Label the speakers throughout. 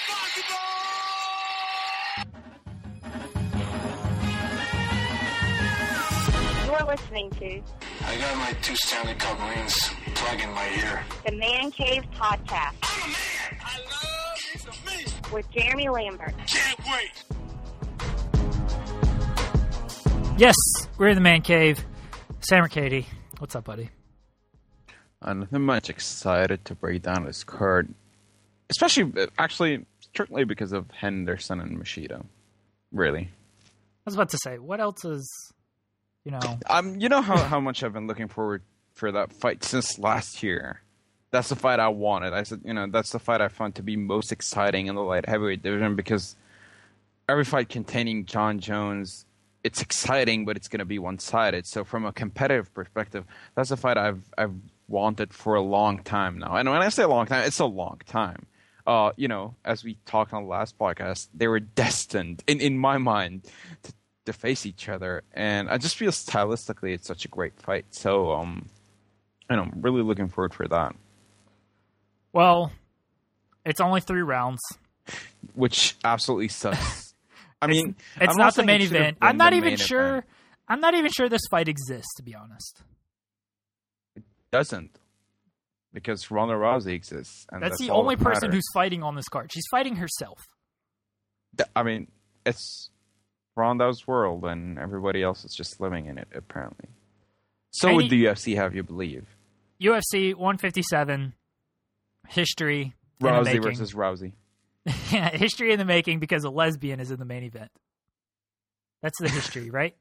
Speaker 1: You're listening to
Speaker 2: I got my 2 Stanley Cup rings plug in my ear.
Speaker 1: the Man Cave Podcast
Speaker 2: I'm a man. I love me some me.
Speaker 1: with Jeremy Lambert.
Speaker 2: Can't wait.
Speaker 3: Yes, we're in the Man Cave. Sam Katie, what's up, buddy?
Speaker 4: I'm not much excited to break down this card, especially, actually, strictly because of Henderson and Machida. Really.
Speaker 3: I was about to say, what else is, you know...
Speaker 4: You know how much I've been looking forward for that fight since last year. That's the fight I wanted. I said, that's the fight I found to be most exciting in the light heavyweight division because every fight containing John Jones, it's exciting, but it's going to be one-sided. So from a competitive perspective, that's a fight I've wanted for a long time now. And when I say a long time, it's a long time. As we talked on the last podcast, they were destined, in my mind, to face each other. And I just feel stylistically it's such a great fight. So, I'm really looking forward for that.
Speaker 3: Well, it's only 3 rounds.
Speaker 4: Which absolutely sucks. I mean,
Speaker 3: it's
Speaker 4: I'm
Speaker 3: not the
Speaker 4: saying
Speaker 3: main
Speaker 4: it should have
Speaker 3: event.
Speaker 4: been
Speaker 3: I'm not
Speaker 4: the
Speaker 3: even
Speaker 4: main
Speaker 3: sure.
Speaker 4: event.
Speaker 3: I'm not even sure this fight exists, to be honest.
Speaker 4: It doesn't. Because Ronda Rousey exists. And
Speaker 3: That's the
Speaker 4: all
Speaker 3: only
Speaker 4: that
Speaker 3: person
Speaker 4: matters.
Speaker 3: who's fighting on this card. She's fighting herself.
Speaker 4: I mean, it's Ronda's world, and everybody else is just living in it, apparently. So would the UFC have you believe.
Speaker 3: UFC 157, history in the
Speaker 4: Rousey
Speaker 3: making.
Speaker 4: versus Rousey.
Speaker 3: Yeah, history in the making because a lesbian is in the main event. That's the history, right?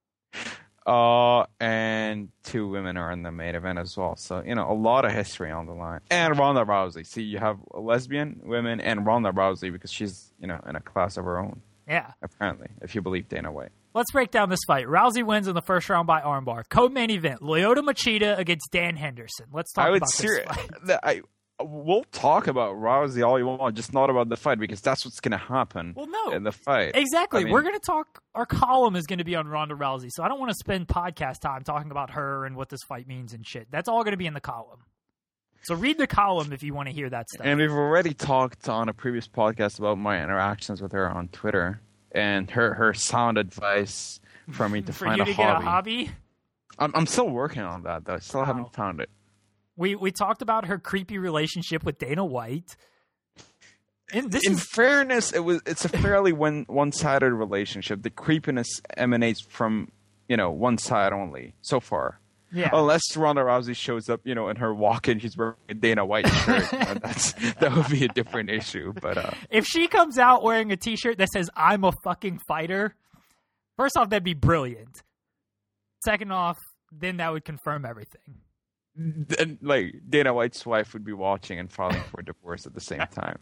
Speaker 4: And 2 women are in the main event as well. So, a lot of history on the line. And Ronda Rousey. See, you have a lesbian, women, and Ronda Rousey because she's, in a class of her own.
Speaker 3: Yeah.
Speaker 4: Apparently, if you believe Dana White.
Speaker 3: Let's break down this fight. Rousey wins in the first round by armbar. Co-main event, Lyoto Machida against Dan Henderson. Let's talk about this fight.
Speaker 4: We'll talk about Rousey all you want, just not about the fight, because that's what's going to happen in the fight.
Speaker 3: Exactly. We're going to talk, our column is going to be on Ronda Rousey, so I don't want to spend podcast time talking about her and what this fight means and shit. That's all going to be in the column. So read the column if you want to hear that stuff.
Speaker 4: And we've already talked on a previous podcast about my interactions with her on Twitter and her sound advice for me to find a hobby.
Speaker 3: For you to get a hobby?
Speaker 4: I'm still working on that, though. I still haven't found it.
Speaker 3: We talked about her creepy relationship with Dana White.
Speaker 4: In fairness, it's a fairly one-sided relationship. The creepiness emanates from, one side only so far.
Speaker 3: Yeah.
Speaker 4: Unless Ronda Rousey shows up, in her walk-in, she's wearing a Dana White shirt. That would be a different issue. But
Speaker 3: if she comes out wearing a T-shirt that says "I'm a fucking fighter," first off, that'd be brilliant. Second off, then that would confirm everything.
Speaker 4: Then, Dana White's wife would be watching and filing for divorce at the same time.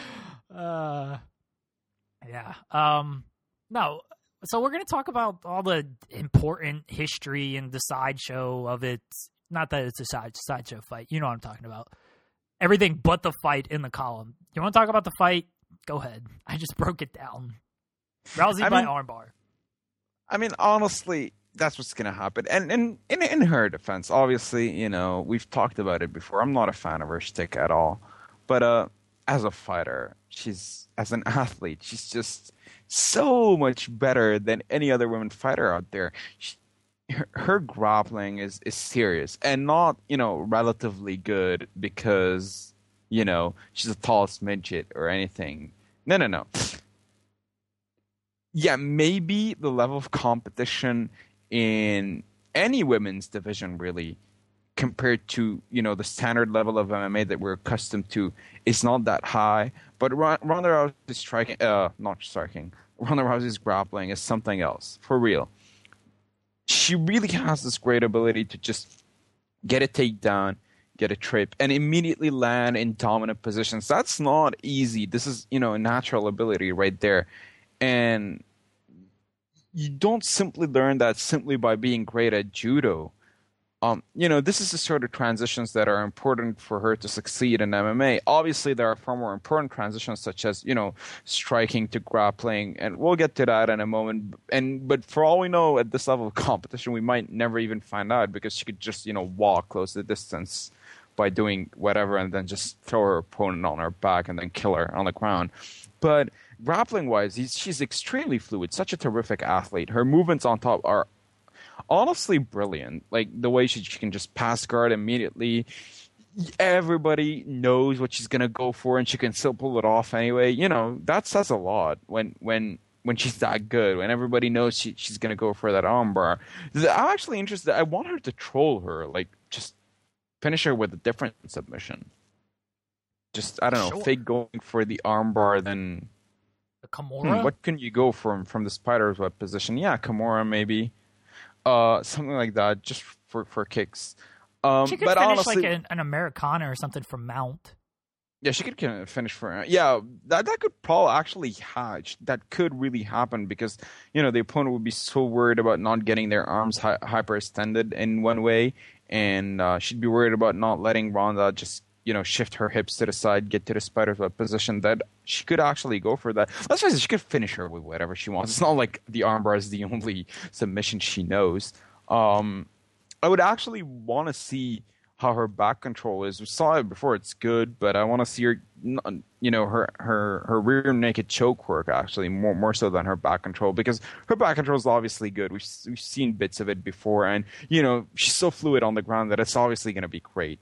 Speaker 3: Yeah. No. So we're going to talk about all the important history and the sideshow of it. Not that it's a sideshow fight. You know what I'm talking about. Everything but the fight in the column. You want to talk about the fight? Go ahead. I just broke it down. Rousey by armbar.
Speaker 4: I mean, honestly, that's what's going to happen. And in her defense, obviously, we've talked about it before. I'm not a fan of her shtick at all. But as a fighter, as an athlete, she's just so much better than any other women fighter out there. Her grappling is serious and not, relatively good because, she's the tallest midget or anything. No. Yeah, maybe the level of competition in any women's division really compared to, the standard level of MMA that we're accustomed to is not that high. But Ronda Rousey's grappling is something else, for real. She really has this great ability to just get a takedown, get a trip, and immediately land in dominant positions. That's not easy. This is, a natural ability right there. And you don't simply learn that simply by being great at judo. This is the sort of transitions that are important for her to succeed in MMA. Obviously, there are far more important transitions such as, striking to grappling, and we'll get to that in a moment. But for all we know, at this level of competition, we might never even find out because she could just, walk close the distance by doing whatever and then just throw her opponent on her back and then kill her on the ground. But grappling-wise, she's extremely fluid, such a terrific athlete. Her movements on top are honestly brilliant. Like, the way she can just pass guard immediately. Everybody knows what she's going to go for, and she can still pull it off anyway. You know, that says a lot when she's that good, when everybody knows she's going to go for that armbar. I'm actually interested. I want her to troll her, like, just finish her with a different submission. Just, I don't know, fake going for the armbar, then...
Speaker 3: A Kimura?
Speaker 4: What can you go from the spider's web position? Yeah, Kimura maybe. Something like that, just for kicks.
Speaker 3: She could finish honestly, like an Americana or something from Mount.
Speaker 4: Yeah, she could finish for... Yeah, that could probably actually hatch. That could really happen because, you know, the opponent would be so worried about not getting their arms hyperextended in one way, and she'd be worried about not letting Ronda just, you know, shift her hips to the side, get to the spider's web position, that she could actually go for that. Let's face it, she could finish her with whatever she wants. It's not like the armbar is the only submission she knows. I would actually want to see how her back control is. We saw it before; it's good, but I want to see her, you know, her rear naked choke work actually more so than her back control, because her back control is obviously good. We've seen bits of it before, and you know she's so fluid on the ground that it's obviously going to be great.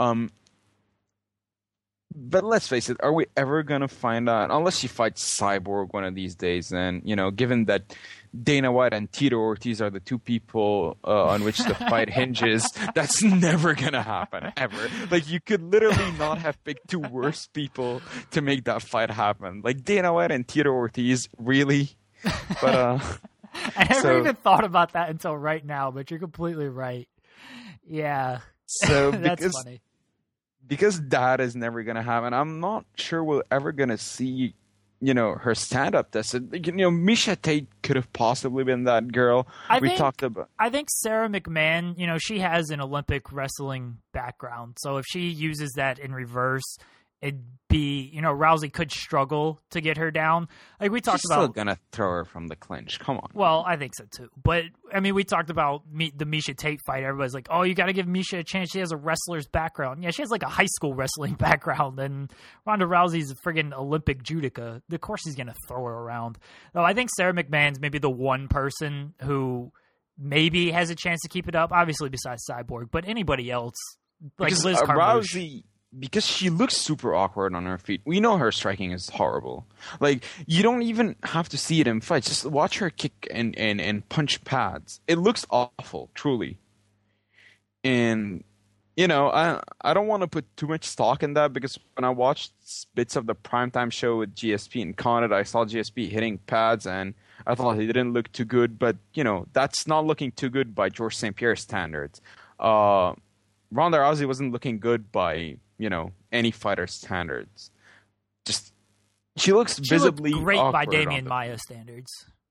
Speaker 4: But let's face it, are we ever going to find out, unless she fights Cyborg one of these days, and, you know, given that Dana White and Tito Ortiz are the two people on which the fight hinges, that's never going to happen, ever. Like, you could literally not have picked two worse people to make that fight happen. Like, Dana White and Tito Ortiz, really? But,
Speaker 3: I never even thought about that until right now, but you're completely right. Yeah.
Speaker 4: So,
Speaker 3: that's funny.
Speaker 4: Because that is never going to happen, I'm not sure we're ever going to see, you know, her stand-up tested. You know, Miesha Tate could have possibly been that girl I think
Speaker 3: Sarah McMahon, you know, she has an Olympic wrestling background. So if she uses that in reverse, it'd be, you know, Rousey could struggle to get her down. Like we talked about.
Speaker 4: She's still going to throw her from the clinch. Come on.
Speaker 3: Well, I think so too. But, I mean, we talked about the Miesha Tate fight. Everybody's like, oh, you got to give Miesha a chance. She has a wrestler's background. Yeah, she has like a high school wrestling background. And Ronda Rousey's a friggin' Olympic judoka. Of course he's going to throw her around. Though I think Sarah McMahon's maybe the one person who maybe has a chance to keep it up. Obviously, besides Cyborg. But anybody else, like
Speaker 4: because,
Speaker 3: Liz Carmouche.
Speaker 4: Rousey... Because she looks super awkward on her feet. We know her striking is horrible. Like, you don't even have to see it in fights. Just watch her kick and punch pads. It looks awful, truly. And, you know, I don't want to put too much stock in that, because when I watched bits of the primetime show with GSP in Canada, I saw GSP hitting pads, and I thought he didn't look too good. But, you know, that's not looking too good by Georges St. Pierre standards. Ronda Rousey wasn't looking good by, you know, any fighter's standards. Just, she looks visibly
Speaker 3: great by
Speaker 4: awkward
Speaker 3: Damian Maia standards.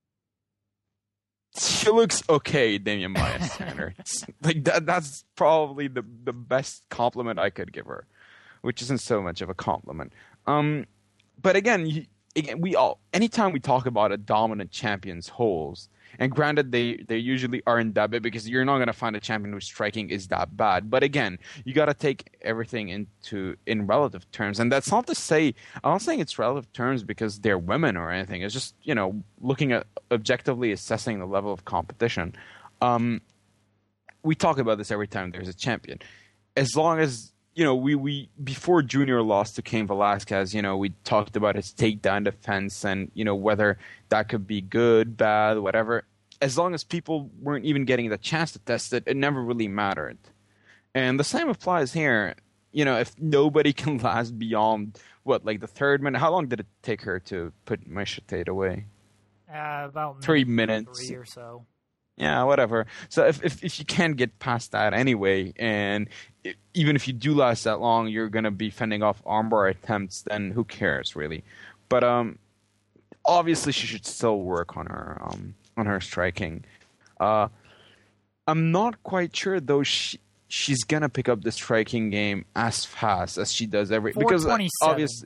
Speaker 4: She looks okay, Damian Maia standards. Like that's probably the best compliment I could give her, which isn't so much of a compliment. But again, we all, anytime we talk about a dominant champion's holes, and granted, they usually aren't that bad, because you're not going to find a champion whose striking is that bad. But again, you got to take everything in relative terms. And that's not to say, I'm not saying it's relative terms because they're women or anything. It's just, you know, looking at objectively assessing the level of competition. We talk about this every time there's a champion. As long as, you know, we before Junior lost to Cain Velasquez, you know, we talked about his takedown defense and, you know, whether that could be good, bad, whatever. As long as people weren't even getting the chance to test it, it never really mattered. And the same applies here. You know, if nobody can last beyond, like the third minute, how long did it take her to put Miesha Tate away?
Speaker 3: About
Speaker 4: 3 minutes.
Speaker 3: 3 or so.
Speaker 4: Yeah, whatever. So if you can't get past that anyway, and even if you do last that long, you're going to be fending off armbar attempts, then who cares, really? But obviously she should still work on her striking. I'm not quite sure, though, she's going to pick up the striking game as fast as she does because obviously...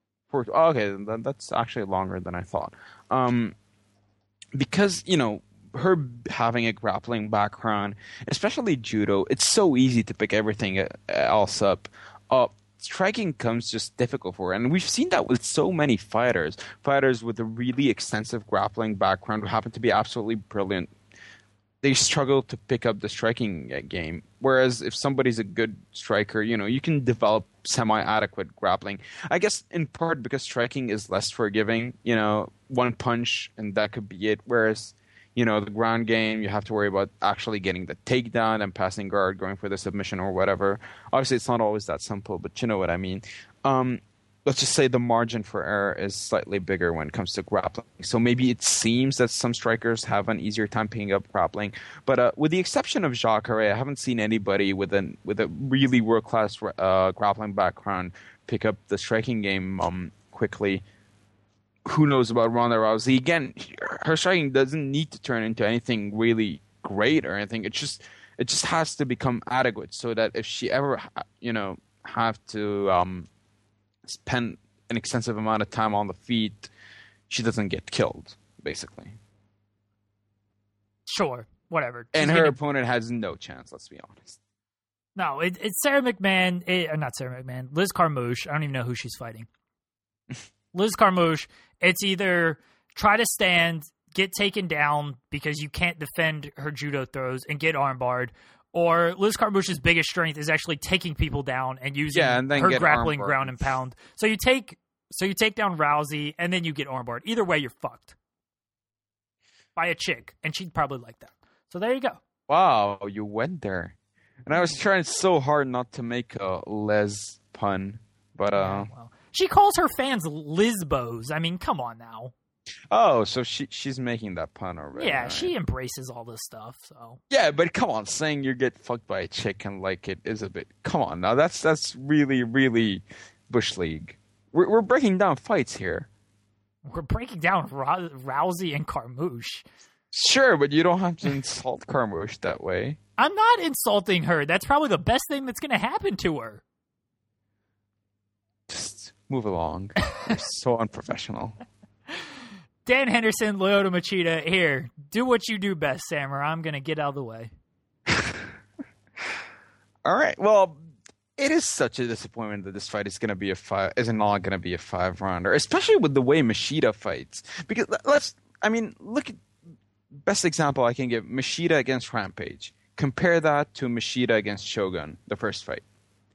Speaker 4: Okay, that's actually longer than I thought. Because, you know, her having a grappling background, especially judo, it's so easy to pick everything else up. Striking comes just difficult for her. And we've seen that with so many fighters with a really extensive grappling background who happen to be absolutely brilliant. They struggle to pick up the striking game. Whereas if somebody's a good striker, you can develop semi-adequate grappling. I guess in part because striking is less forgiving, one punch and that could be it. Whereas, the ground game, you have to worry about actually getting the takedown and passing guard, going for the submission or whatever. Obviously, it's not always that simple, but you know what I mean. Let's just say the margin for error is slightly bigger when it comes to grappling. So maybe it seems that some strikers have an easier time picking up grappling. But with the exception of Jacare, I haven't seen anybody with a really world-class grappling background pick up the striking game quickly. Who knows about Ronda Rousey? Again, her striking doesn't need to turn into anything really great or anything. It just has to become adequate so that if she ever, have to spend an extensive amount of time on the feet, she doesn't get killed, basically.
Speaker 3: Sure, whatever.
Speaker 4: And her opponent has no chance, let's be honest.
Speaker 3: No, it's Sarah McMahon. Not Sarah McMahon. Liz Carmouche. I don't even know who she's fighting. Liz Carmouche. It's either try to stand, get taken down because you can't defend her judo throws and get armbarred, or Liz Carmouche's biggest strength is actually taking people down and using her grappling ground and pound. So you take down Rousey and then you get armbarred. Either way, you're fucked by a chick, and she'd probably like that. So there you go.
Speaker 4: Wow, you went there. And I was trying so hard not to make a Les pun, but
Speaker 3: well, she calls her fans Lisbos. I mean, come on now.
Speaker 4: Oh, so she's making that pun already.
Speaker 3: Yeah,
Speaker 4: right?
Speaker 3: She embraces all this stuff. So
Speaker 4: yeah, but come on, saying you get fucked by a chick and like it is a bit. Come on, now that's really really bush league. We're breaking down fights here.
Speaker 3: We're breaking down Rousey and Carmouche.
Speaker 4: Sure, but you don't have to insult Carmouche that way.
Speaker 3: I'm not insulting her. That's probably the best thing that's going to happen to her.
Speaker 4: Just move along. You're so unprofessional.
Speaker 3: Dan Henderson, Lyoto Machida, here. Do what you do best, Samurai. I'm going to get out of the way.
Speaker 4: All right. Well, it is such a disappointment that this fight is not going to be a 5-rounder, especially with the way Machida fights. Because look at best example I can give: Machida against Rampage. Compare that to Machida against Shogun, the first fight.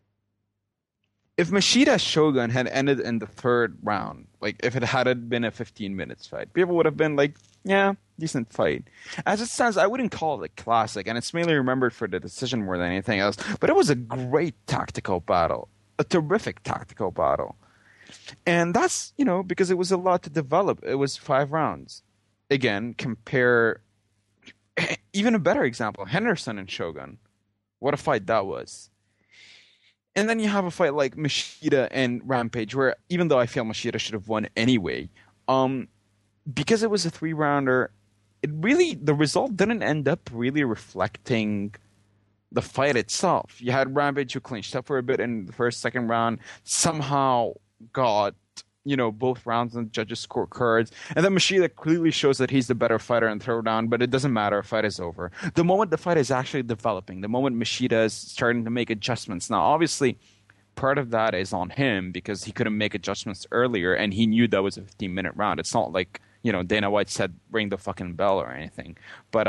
Speaker 4: If Machida Shogun had ended in the 3rd round, like if it had been a 15 minutes fight, people would have been like, yeah, decent fight. As it stands, I wouldn't call it a classic, and it's mainly remembered for the decision more than anything else, but it was a great tactical battle, a terrific tactical battle. And that's, because it was a lot to develop. It was 5 rounds. Again, compare even a better example, Henderson and Shogun. What a fight that was. And then you have a fight like Machida and Rampage, where even though I feel Machida should have won anyway, because it was a 3-rounder, the result didn't end up really reflecting the fight itself. You had Rampage who clinched up for a bit in the first, second round, somehow got both rounds on the judges' scorecards. And then Machida clearly shows that he's the better fighter in the 3rd round, but it doesn't matter. Fight is over. The moment the fight is actually developing, the moment Machida is starting to make adjustments. Now, obviously, part of that is on him because he couldn't make adjustments earlier, and he knew that was a 15-minute round. It's not like, Dana White said, ring the fucking bell or anything. But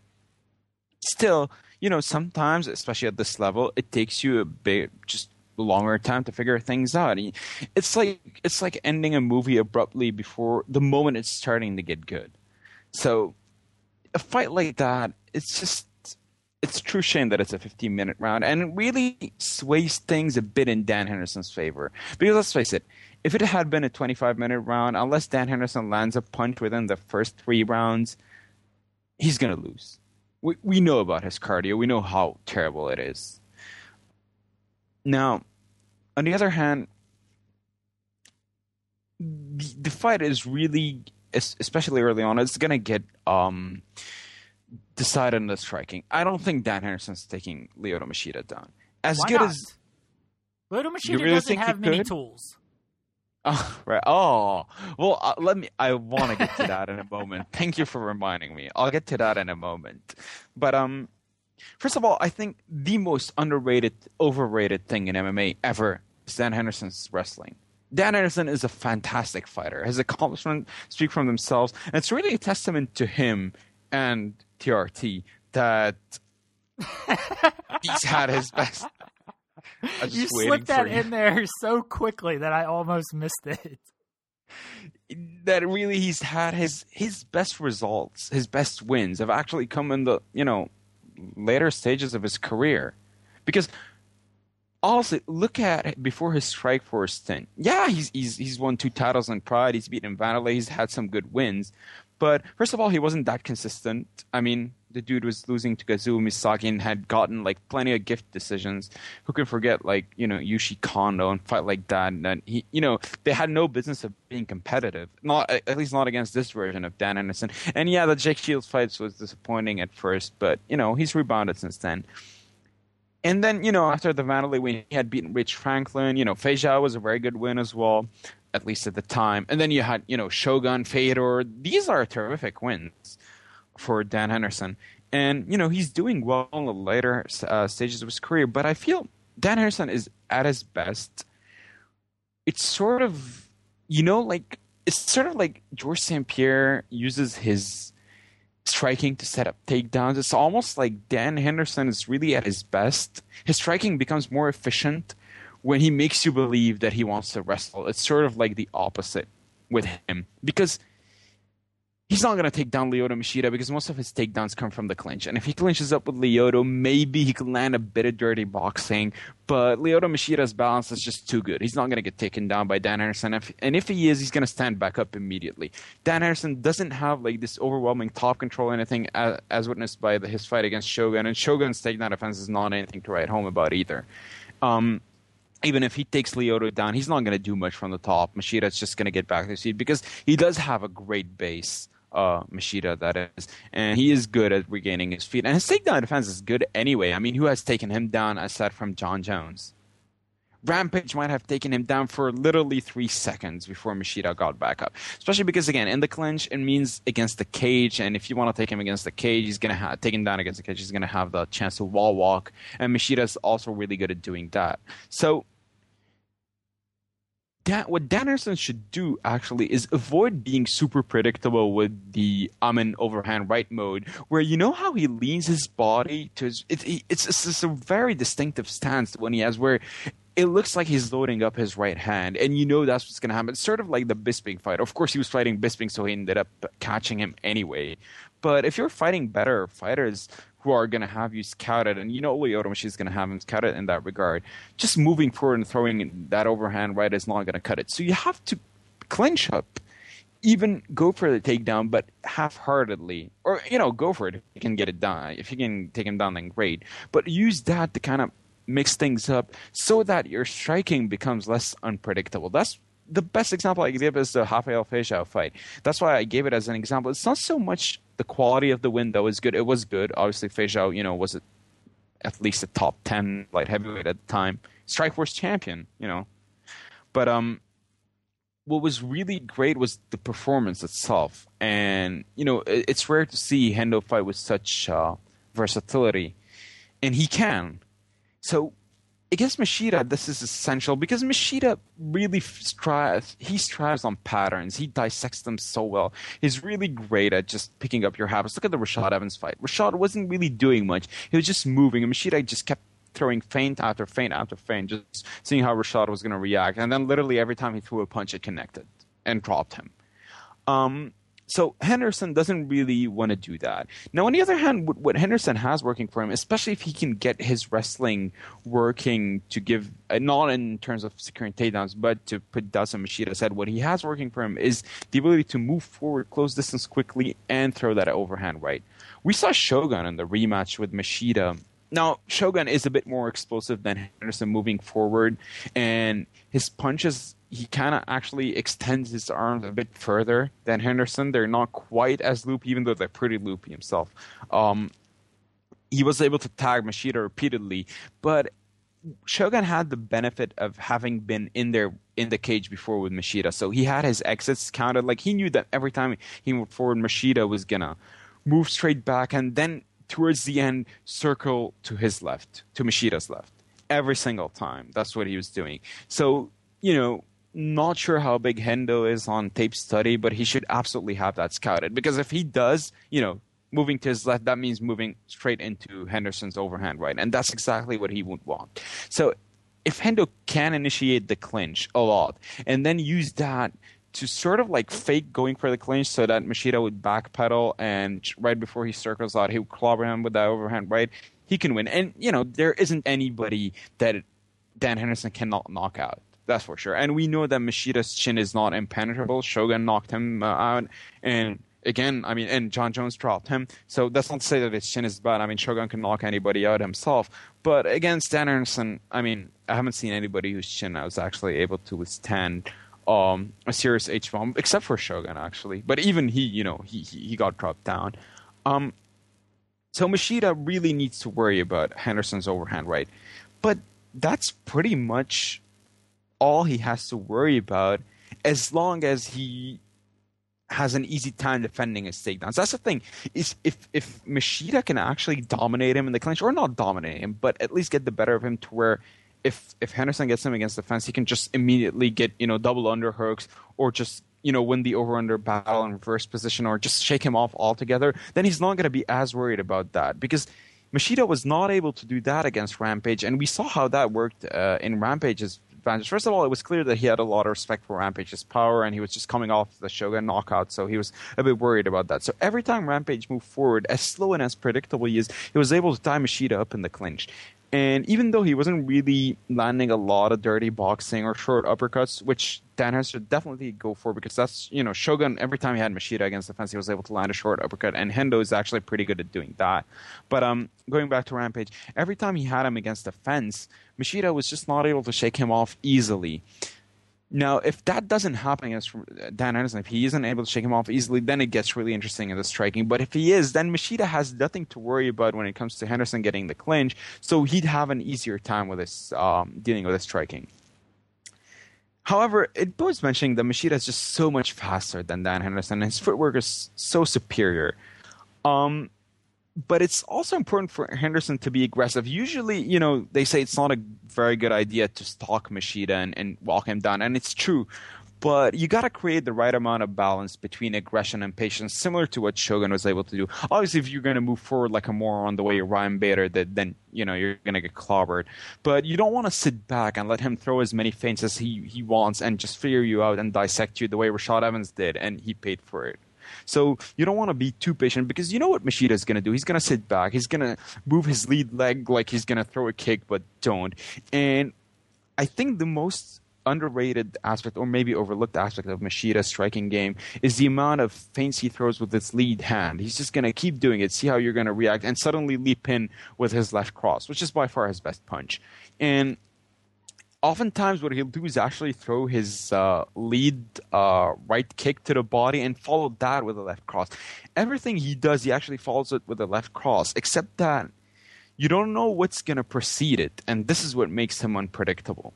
Speaker 4: still, sometimes, especially at this level, it takes you a bit just longer time to figure things out. It's like ending a movie abruptly before the moment it's starting to get good. So a fight like that, it's a true shame that it's a 15-minute round, and it really sways things a bit in Dan Henderson's favor. Because let's face it, if it had been a 25-minute round, unless Dan Henderson lands a punch within the first 3 rounds, he's going to lose. We know about his cardio. We know how terrible it is. Now, on the other hand, the fight is really, especially early on, it's going to get decided on the striking. I don't think Dan Henderson's taking Lyoto Machida down.
Speaker 3: Why not? Lyoto Machida doesn't have many tools.
Speaker 4: Oh, right. Oh, well, I want to get to that in a moment. Thank you for reminding me. I'll get to that in a moment. But first of all, I think the most underrated, overrated thing in MMA ever is Dan Henderson's wrestling. Dan Henderson is a fantastic fighter. His accomplishments speak for themselves, and it's really a testament to him and TRT that he's had his best.
Speaker 3: You slipped that in there so quickly that I almost missed it.
Speaker 4: That really he's had his best results, his best wins have actually come in the, later stages of his career. Because honestly, look at before his Strikeforce stint. Yeah, he's won 2 titles on Pride, he's beaten Vanderlei, he's had some good wins. But first of all, he wasn't that consistent. I mean, the dude was losing to Kazuo Misaki and had gotten plenty of gift decisions. Who can forget Yushi Kondo and fight like that? And he, they had no business of being competitive. Not at least not against this version of Dan Henderson. And yeah, the Jake Shields fights was disappointing at first, but he's rebounded since then. And then after the Vanderlei win, he had beaten Rich Franklin. Fei Zhao was a very good win as well, at least at the time. And then you had Shogun, Fedor. These are terrific wins for Dan Henderson. And, he's doing well in the later stages of his career. But I feel Dan Henderson is at his best. It's sort of, it's sort of like Georges St. Pierre uses his striking to set up takedowns. It's almost like Dan Henderson is really at his best. His striking becomes more efficient when he makes you believe that he wants to wrestle. It's sort of like the opposite with him. Because he's not going to take down Lyoto Machida because most of his takedowns come from the clinch. And if he clinches up with Lyoto, maybe he can land a bit of dirty boxing. But Lyoto Machida's balance is just too good. He's not going to get taken down by Dan Henderson. And if he is, he's going to stand back up immediately. Dan Henderson doesn't have this overwhelming top control or anything as witnessed by his fight against Shogun. And Shogun's takedown defense is not anything to write home about either. Even if he takes Lyoto down, he's not going to do much from the top. Machida's just going to get back to his feet because he does have a great base. Machida, that is. And he is good at regaining his feet. And his takedown defense is good anyway. I mean, who has taken him down aside from John Jones? Rampage might have taken him down for literally 3 seconds before Machida got back up. Especially because, again, in the clinch, it means against the cage. And if you want to take him against the cage, he's going to take him down against the cage. He's going to have the chance to wall walk. And Machida's also really good at doing that. So what Dan Henderson should do, actually, is avoid being super predictable with the Amin overhand right mode, where how he leans his body to his... It's a very distinctive stance when he has, where it looks like he's loading up his right hand, and that's what's going to happen. It's sort of like the Bisping fight. Of course, he was fighting Bisping, so he ended up catching him anyway. But if you're fighting better fighters who are going to have you scouted, and Lyoto Machida is going to have him scouted in that regard, just moving forward and throwing that overhand right is not going to cut it. So you have to clinch up, even go for the takedown, but half-heartedly. Or, go for it if you can get it done. If you can take him down, then great. But use that to kind of mix things up so that your striking becomes less unpredictable. That's the best example I can give is the Rafael Fei Zhao fight. That's why I gave it as an example. It's not so much the quality of the win that was good. It was good. Obviously, Fei Zhao, was at least a top 10 light heavyweight at the time. Strikeforce champion, But what was really great was the performance itself. And, it's rare to see Hendo fight with such versatility. And he can. So against Machida, this is essential because Machida really strives. He strives on patterns. He dissects them so well. He's really great at just picking up your habits. Look at the Rashad Evans fight. Rashad wasn't really doing much. He was just moving, and Machida just kept throwing feint after feint after feint, just seeing how Rashad was going to react. And then literally every time he threw a punch, it connected and dropped him. So Henderson doesn't really want to do that. Now, on the other hand, what Henderson has working for him, especially if he can get his wrestling working to give, not in terms of securing takedowns, but to put Dazan Machida said, what he has working for him is the ability to move forward, close distance quickly, and throw that overhand right. We saw Shogun in the rematch with Machida. Now, Shogun is a bit more explosive than Henderson moving forward, and his punches, he kind of actually extends his arms a bit further than Henderson. They're not quite as loopy, even though they're pretty loopy himself. He was able to tag Machida repeatedly, but Shogun had the benefit of having been in the cage before with Machida, so he had his exits counted. Like he knew that every time he moved forward, Machida was gonna move straight back, and then towards the end, circle to his left, to Machida's left, every single time. That's what he was doing. So not sure how big Hendo is on tape study, but he should absolutely have that scouted, because if he does, moving to his left, that means moving straight into Henderson's overhand right, and that's exactly what he would want. So if Hendo can initiate the clinch a lot and then use that to sort of like fake going for the clinch so that Machida would backpedal, and right before he circles out, he would clobber him with that overhand right, he can win. And, there isn't anybody that Dan Henderson cannot knock out. That's for sure. And we know that Machida's chin is not impenetrable. Shogun knocked him out, and again, and John Jones dropped him. So that's not to say that his chin is bad. Shogun can knock anybody out himself. But against Dan Henderson, I haven't seen anybody whose chin was actually able to withstand a serious H-bomb, except for Shogun, actually. But even he got dropped down. So Machida really needs to worry about Henderson's overhand right. But that's pretty much all he has to worry about, as long as he has an easy time defending his takedowns. That's the thing, is if Machida can actually dominate him in the clinch, or not dominate him, but at least get the better of him to where if Henderson gets him against the fence, he can just immediately get, double underhooks, or just, win the over-under battle in reverse position, or just shake him off altogether, then he's not going to be as worried about that, because Machida was not able to do that against Rampage, and we saw how that worked in Rampage's advantage. First of all, it was clear that he had a lot of respect for Rampage's power, and he was just coming off the Shogun knockout, so he was a bit worried about that. So every time Rampage moved forward, as slow and as predictable he is, he was able to tie Machida up in the clinch. And even though he wasn't really landing a lot of dirty boxing or short uppercuts, which Dan Henderson should definitely go for, because that's, Shogun, every time he had Machida against the fence, he was able to land a short uppercut, and Hendo is actually pretty good at doing that. But going back to Rampage, every time he had him against the fence, Machida was just not able to shake him off easily. Now, if that doesn't happen against Dan Henderson, if he isn't able to shake him off easily, then it gets really interesting in the striking. But if he is, then Machida has nothing to worry about when it comes to Henderson getting the clinch, so he'd have an easier time with his dealing with his striking. However, it bears mentioning that Machida is just so much faster than Dan Henderson, and his footwork is so superior. But it's also important for Henderson to be aggressive. Usually, they say it's not a very good idea to stalk Machida and walk him down, and it's true. But you got to create the right amount of balance between aggression and patience, similar to what Shogun was able to do. Obviously, if you're going to move forward like a moron the way Ryan Bader did, then you're going to get clobbered. But you don't want to sit back and let him throw as many feints as he wants and just figure you out and dissect you the way Rashad Evans did, and he paid for it. So you don't want to be too patient, because you know what Machida is going to do. He's going to sit back. He's going to move his lead leg like he's going to throw a kick, but don't. And I think the most underrated aspect, or maybe overlooked aspect of Machida's striking game is the amount of feints he throws with his lead hand. He's just going to keep doing it, see how you're going to react, and suddenly leap in with his left cross, which is by far his best punch. And oftentimes what he'll do is actually throw his lead right kick to the body and follow that with a left cross. Everything he does, he actually follows it with a left cross, except that you don't know what's going to precede it, and this is what makes him unpredictable.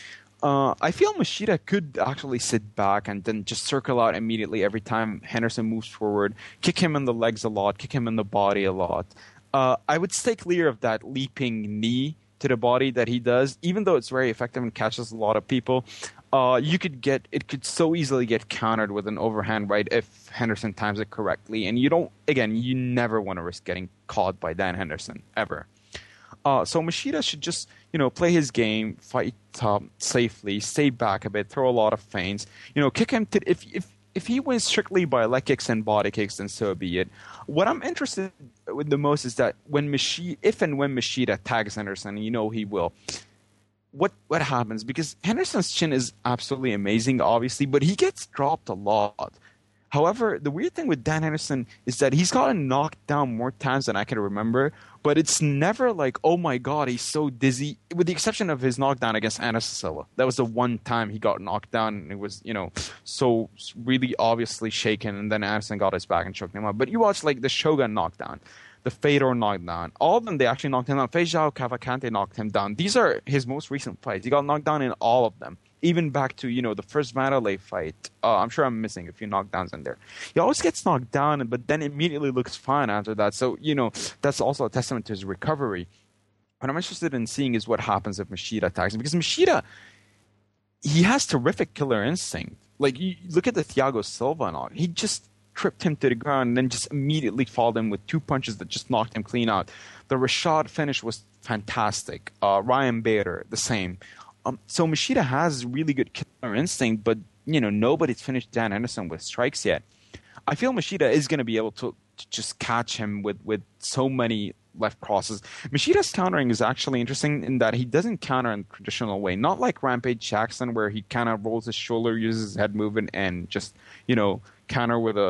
Speaker 4: I feel Machida could actually sit back and then just circle out immediately every time Henderson moves forward, kick him in the legs a lot, kick him in the body a lot. I would stay clear of that leaping knee to the body that he does, even though it's very effective and catches a lot of people. It could so easily get countered with an overhand right if Henderson times it correctly. And you never want to risk getting caught by Dan Henderson, ever. So Machida should just, play his game, fight safely, stay back a bit, throw a lot of feints, kick him to, if he wins strictly by leg kicks and body kicks, then so be it. What I'm interested with the most is that if and when Machida tags Henderson, and he will, what happens? Because Henderson's chin is absolutely amazing, obviously, but he gets dropped a lot. However, the weird thing with Dan Henderson is that he's gotten knocked down more times than I can remember, but it's never like, oh my god, he's so dizzy, with the exception of his knockdown against Anderson Silva. That was the one time he got knocked down, and it was, so really obviously shaken, and then Anderson got his back and choked him up. But you watch, like, the Shogun knockdown. the Fedor knockdown. All of them, they actually knocked him down. Feijão Cavalcante knocked him down. These are his most recent fights. He got knocked down in all of them. Even back to, the first Vanderlei fight. I'm sure I'm missing a few knockdowns in there. He always gets knocked down, but then immediately looks fine after that. So, that's also a testament to his recovery. What I'm interested in seeing is what happens if Machida attacks him. Because Machida, he has terrific killer instinct. Like, you look at the Thiago Silva knock. He just tripped him to the ground and then just immediately followed him with 2 punches that just knocked him clean out. The Rashad finish was fantastic. Ryan Bader, the same. So Machida has really good killer instinct, but, nobody's finished Dan Henderson with strikes yet. I feel Machida is going to be able to just catch him with so many left crosses. Machida's countering is actually interesting in that he doesn't counter in the traditional way. Not like Rampage Jackson, where he kind of rolls his shoulder, uses his head movement, and just, counter with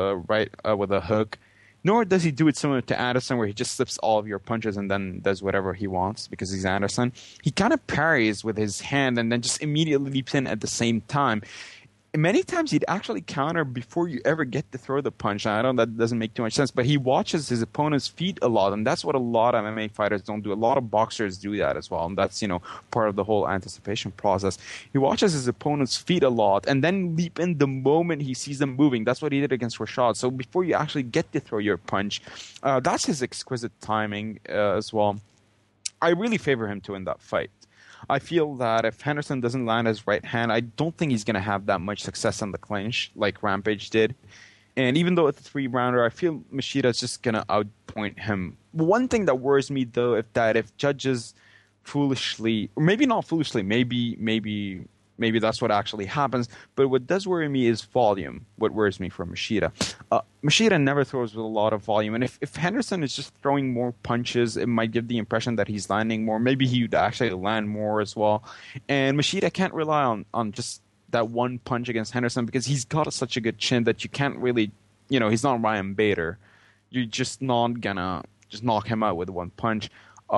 Speaker 4: a hook. Nor does he do it similar to Anderson, where he just slips all of your punches and then does whatever he wants because he's Anderson. He kind of parries with his hand and then just immediately leaps in at the same time. Many times he'd actually counter before you ever get to throw the punch. Now, I know that doesn't make too much sense, but he watches his opponent's feet a lot, and that's what a lot of MMA fighters don't do. A lot of boxers do that as well, and that's, part of the whole anticipation process. He watches his opponent's feet a lot and then leap in the moment he sees them moving. That's what he did against Rashad. So before you actually get to throw your punch, that's his exquisite timing as well. I really favor him to win that fight. I feel that if Henderson doesn't land his right hand, I don't think he's going to have that much success on the clinch like Rampage did. And even though it's a 3-rounder, I feel Machida is just going to outpoint him. One thing that worries me, though, if judges foolishly, or maybe not foolishly, maybe that's what actually happens. But what does worry me is volume. What worries me for Machida. Machida never throws with a lot of volume. And if Henderson is just throwing more punches, it might give the impression that he's landing more. Maybe he would actually land more as well. And Machida can't rely on just that one punch against Henderson because he's got such a good chin that you can't really, he's not Ryan Bader. You're just not going to just knock him out with one punch.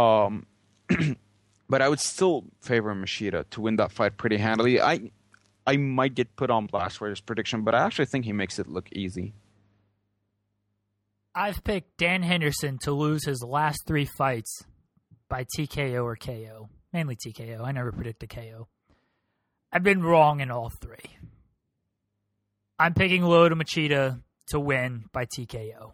Speaker 4: But I would still favor Machida to win that fight pretty handily. I might get put on blast for his prediction, but I actually think he makes it look easy.
Speaker 3: I've picked Dan Henderson to lose his last 3 fights by TKO or KO. Mainly TKO. I never predict the KO. I've been wrong in all 3. I'm picking Lyoto Machida to win by TKO.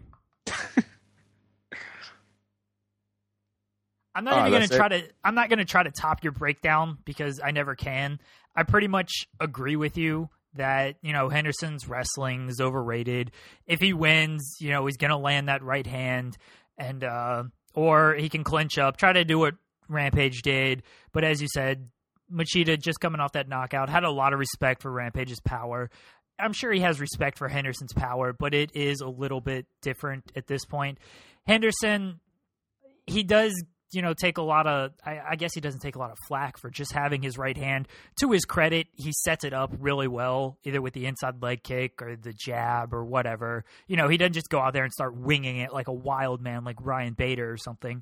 Speaker 3: I'm not going to try to top your breakdown because I never can. I pretty much agree with you that, Henderson's wrestling is overrated. If he wins, he's going to land that right hand and or he can clinch up, try to do what Rampage did. But as you said, Machida just coming off that knockout had a lot of respect for Rampage's power. I'm sure he has respect for Henderson's power, but it is a little bit different at this point. Henderson, he does take a lot of, I guess he doesn't take a lot of flack for just having his right hand. To his credit, he sets it up really well, either with the inside leg kick or the jab or whatever. He doesn't just go out there and start winging it like a wild man like Ryan Bader or something.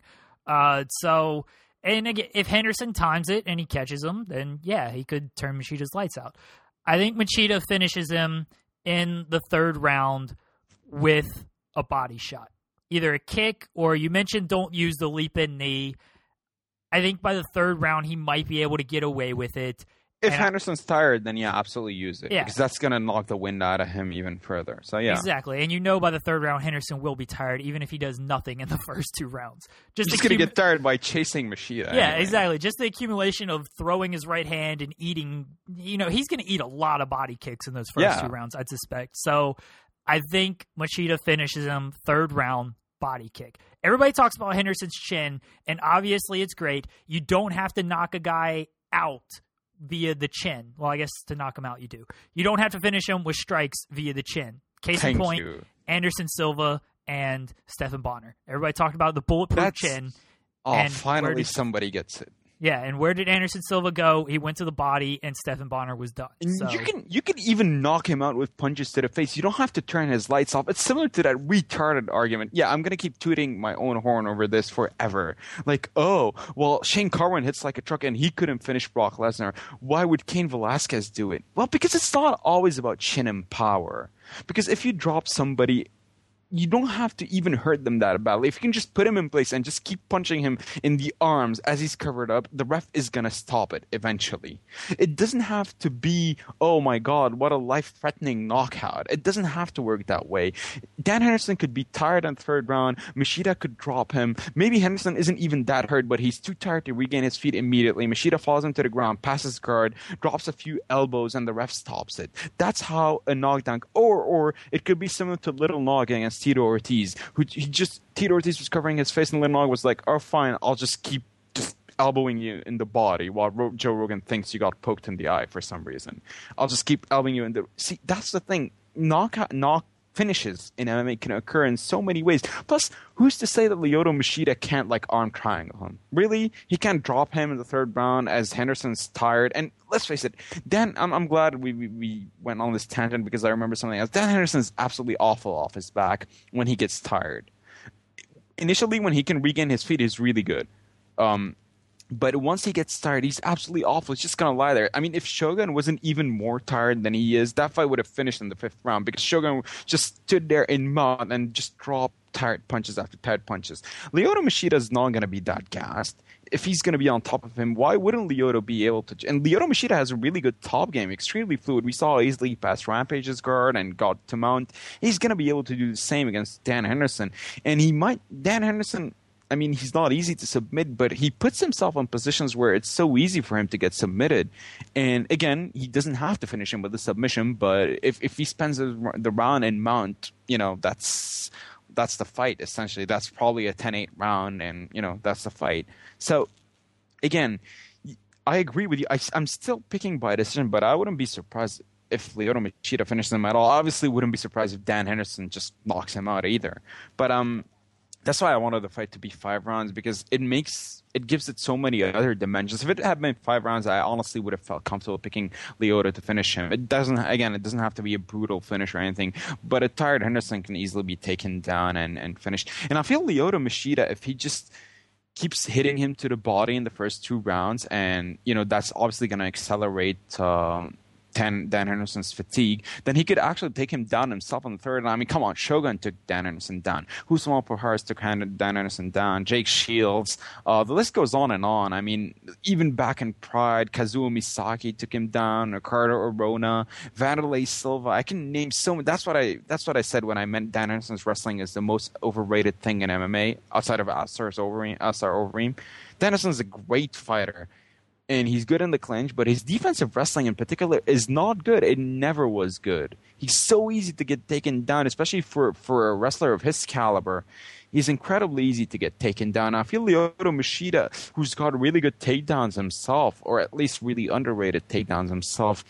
Speaker 3: And again, if Henderson times it and he catches him, then yeah, he could turn Machida's lights out. I think Machida finishes him in the 3rd round with a body shot. Either a kick or you mentioned don't use the leap-in knee. I think by the 3rd round, he might be able to get away with it.
Speaker 4: If Henderson's tired, then yeah, absolutely use it.
Speaker 3: Yeah.
Speaker 4: Because that's going to knock the wind out of him even further. So yeah.
Speaker 3: Exactly. And by the 3rd round, Henderson will be tired even if he does nothing in the first 2 rounds.
Speaker 4: He's going to get tired by chasing Machida.
Speaker 3: Yeah,
Speaker 4: anyway.
Speaker 3: Exactly. Just the accumulation of throwing his right hand and eating, he's going to eat a lot of body kicks in those first 2 rounds, I'd suspect. So I think Machida finishes him 3rd round body kick. Everybody talks about Henderson's chin, and obviously it's great. You don't have to knock a guy out via the chin. Well, I guess to knock him out you do. You don't have to finish him with strikes via the chin. Case in point, Anderson Silva and Stephan Bonnar. Everybody talked about the bulletproof chin.
Speaker 4: Oh, finally somebody gets it.
Speaker 3: Yeah, and where did Anderson Silva go? He went to the body, and Stephan Bonnar was done. So.
Speaker 4: You can even knock him out with punches to the face. You don't have to turn his lights off. It's similar to that retarded argument. Yeah, I'm going to keep tooting my own horn over this forever. Like, oh, well, Shane Carwin hits like a truck, and he couldn't finish Brock Lesnar. Why would Cain Velasquez do it? Well, because it's not always about chin and power. Because if you drop somebody... you don't have to even hurt them that badly. If you can just put him in place and just keep punching him in the arms as he's covered up, the ref is going to stop it eventually. It doesn't have to be, oh my God, what a life-threatening knockout. It doesn't have to work that way. Dan Henderson could be tired in the third round. Machida could drop him. Maybe Henderson isn't even that hurt, but he's too tired to regain his feet immediately. Machida falls him to the ground, passes guard, drops a few elbows, and the ref stops it. That's how a knockdown, or it could be similar to Little Nog against Tito Ortiz, Tito Ortiz was covering his face, and Little Nog was like, "Oh, fine, I'll just keep just elbowing you in the body," while Joe Rogan thinks you got poked in the eye for some reason. I'll just keep elbowing you in the. See, that's the thing. Knock finishes in MMA can occur in so many ways. Plus, who's to say that Lyoto Machida can't arm triangle him? Really? He can't drop him in the third round as Henderson's tired. And let's face it, I'm glad we went on this tangent because I remember something else. Dan Henderson's absolutely awful off his back when he gets tired. Initially, when he can regain his feet, he's really good. But once he gets tired, he's absolutely awful. He's just going to lie there. I mean, if Shogun wasn't even more tired than he is, that fight would have finished in the fifth round because Shogun just stood there in mud and just dropped tired punches after tired punches. Lyoto Machida is not going to be that gassed. If he's going to be on top of him, why wouldn't Lyoto be able to? And Lyoto Machida has a really good top game, extremely fluid. We saw easily pass Rampage's guard and got to mount. He's going to be able to do the same against Dan Henderson. And Dan Henderson, I mean, he's not easy to submit, but he puts himself in positions where it's so easy for him to get submitted. And again, he doesn't have to finish him with a submission, but if he spends the round in mount, that's the fight, essentially. That's probably a 10-8 round, and, that's the fight. So, again, I agree with you. I'm still picking by decision, but I wouldn't be surprised if Lyoto Machida finishes him at all. Obviously, wouldn't be surprised if Dan Henderson just knocks him out either. But that's why I wanted the fight to be 5 rounds, because it gives it so many other dimensions. If it had been 5 rounds, I honestly would have felt comfortable picking Lyoto to finish him. It doesn't have to be a brutal finish or anything, but a tired Henderson can easily be taken down and finished. And I feel Lyoto Machida, if he just keeps hitting him to the body in the first 2 rounds, and that's obviously going to accelerate Dan Henderson's fatigue, then he could actually take him down himself in the third. I mean, come on, Shogun took Dan Henderson down. Usman Pujares took Dan Henderson down. Jake Shields. The list goes on and on. I mean, even back in Pride, Kazuo Misaki took him down. Ricardo Arona, Vanderlei Silva. I can name so many. That's what I said when I meant Dan Henderson's wrestling is the most overrated thing in MMA outside of Asar Overeem. Dan Henderson's a great fighter. And he's good in the clinch, but his defensive wrestling in particular is not good. It never was good. He's so easy to get taken down, especially for a wrestler of his caliber. He's incredibly easy to get taken down. I feel Lyoto Machida, who's got really good takedowns himself, or at least really underrated takedowns himself,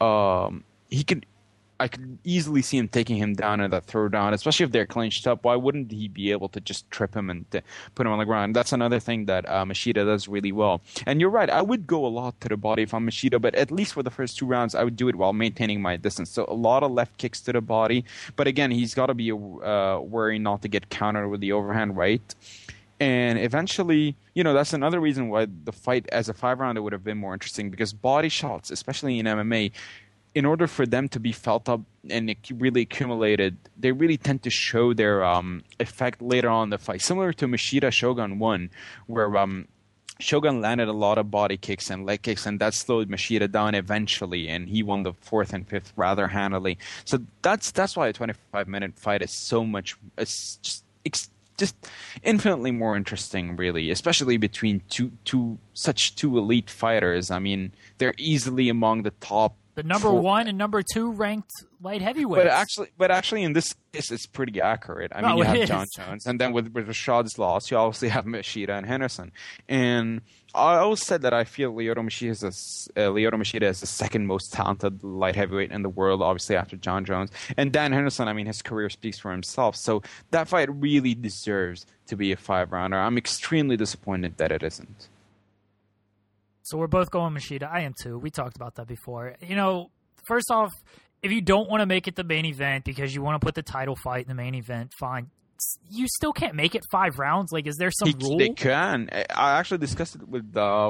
Speaker 4: I could easily see him taking him down in that third round, especially if they're clinched up. Why wouldn't he be able to just trip him and put him on the ground? That's another thing that Machida does really well. And you're right, I would go a lot to the body if I'm Machida, but at least for the first 2 rounds, I would do it while maintaining my distance. So a lot of left kicks to the body. But again, he's got to be worried not to get countered with the overhand right. And eventually, that's another reason why the fight as a 5-rounder would have been more interesting, because body shots, especially in MMA, in order for them to be felt up and really accumulated, they really tend to show their effect later on in the fight. Similar to Machida Shogun 1, where Shogun landed a lot of body kicks and leg kicks, and that slowed Machida down eventually, and he won the 4th and 5th rather handily. So that's why a 25-minute fight is so much. It's just infinitely more interesting, really, especially between such two elite fighters. I mean, they're easily among the top.
Speaker 3: The number 1 and number 2 ranked light heavyweights.
Speaker 4: But actually, in this case, it's pretty accurate. I mean, you have John Jones, and then with Rashad's loss, you obviously have Machida and Henderson. And I always said that I feel Lyoto Machida is the second most talented light heavyweight in the world, obviously after John Jones. And Dan Henderson, I mean, his career speaks for himself. So that fight really deserves to be a 5-rounder. I'm extremely disappointed that it isn't.
Speaker 3: So we're both going Machida. I am too. We talked about that before. First off, if you don't want to make it the main event because you want to put the title fight in the main event, fine. you still can't make it 5 rounds. Like, is there some rule?
Speaker 4: They can. I actually discussed it with a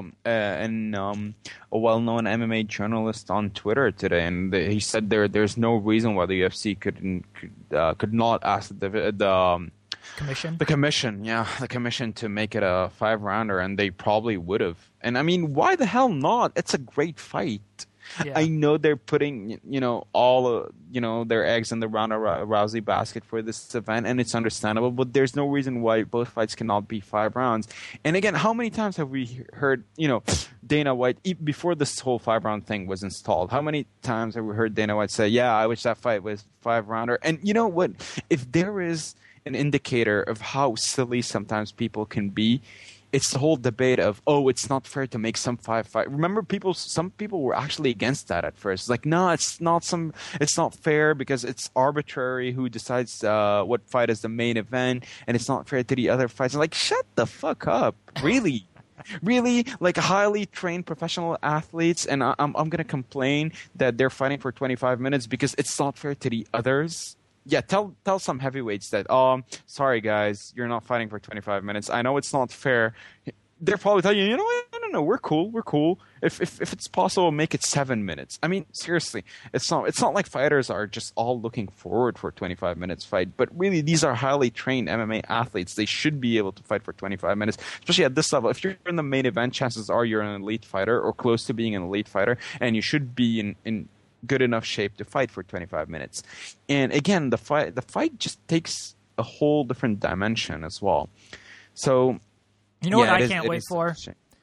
Speaker 4: well-known MMA journalist on Twitter today, and he said there's no reason why the UFC could not ask the
Speaker 3: Commission?
Speaker 4: The commission to make it a 5-rounder, and they probably would have. And I mean, why the hell not? It's a great fight.
Speaker 3: Yeah.
Speaker 4: I know they're putting, all, their eggs in the Ronda Rousey basket for this event, and it's understandable, but there's no reason why both fights cannot be 5 rounds. And again, how many times have we heard, Dana White, before this whole 5-round thing was installed, how many times have we heard Dana White say, yeah, I wish that fight was 5-rounder? And you know what? If there is an indicator of how silly sometimes people can be, it's the whole debate of, it's not fair to make some 5 fight. Remember, some people were actually against that at first. Like, no, it's not fair because it's arbitrary who decides what fight is the main event, and it's not fair to the other fights. I'm like, shut the fuck up. Really? Really? Like, highly trained professional athletes, and I'm going to complain that they're fighting for 25 minutes because it's not fair to the others? Yeah, tell some heavyweights that, sorry guys, you're not fighting for 25 minutes. I know it's not fair. They're probably telling you, what? No, we're cool. If it's possible, make it 7 minutes. I mean, seriously, it's not like fighters are just all looking forward for a 25 minutes fight, but really these are highly trained MMA athletes. They should be able to fight for 25 minutes, especially at this level. If you're in the main event, chances are you're an elite fighter or close to being an elite fighter, and you should be in good enough shape to fight for 25 minutes. And again, the fight just takes a whole different dimension as well. So,
Speaker 3: what I can't wait for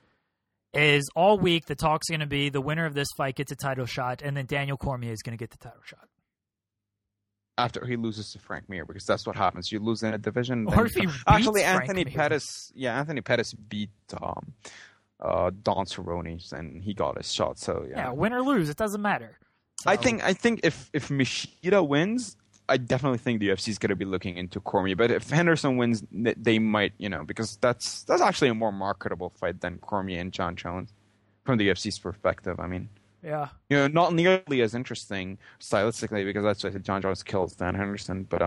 Speaker 3: is all week the talk's going to be the winner of this fight gets a title shot, and then Daniel Cormier is going to get the title shot.
Speaker 4: After he loses to Frank Mir, because that's what happens. You lose in a division.
Speaker 3: Or if he beats
Speaker 4: actually,
Speaker 3: Frank
Speaker 4: Anthony
Speaker 3: Mir.
Speaker 4: Anthony Pettis beat Don Cerrone, and he got his shot. So
Speaker 3: yeah, win or lose, it doesn't matter. So,
Speaker 4: I think if Machida wins, I definitely think the UFC is going to be looking into Cormier. But if Henderson wins, they might, because that's actually a more marketable fight than Cormier and John Jones from the UFC's perspective. I mean,
Speaker 3: yeah,
Speaker 4: not nearly as interesting stylistically because that's why John Jones kills Dan Henderson. But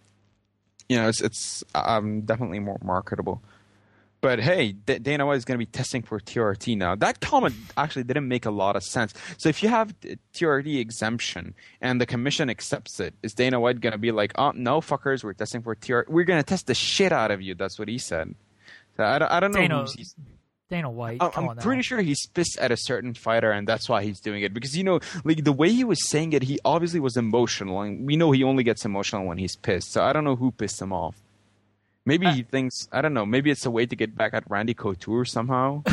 Speaker 4: it's definitely more marketable. But hey, Dana White is going to be testing for TRT now. That comment actually didn't make a lot of sense. So if you have TRT exemption and the commission accepts it, is Dana White going to be like, no, fuckers, we're testing for TRT. We're going to test the shit out of you. That's what he said. So I don't know who's
Speaker 3: Dana White.
Speaker 4: I'm pretty sure he's pissed at a certain fighter, and that's why he's doing it. Because, like the way he was saying it, he obviously was emotional. And we know he only gets emotional when he's pissed. So I don't know who pissed him off. Maybe he thinks, I don't know, maybe it's a way to get back at Randy Couture somehow.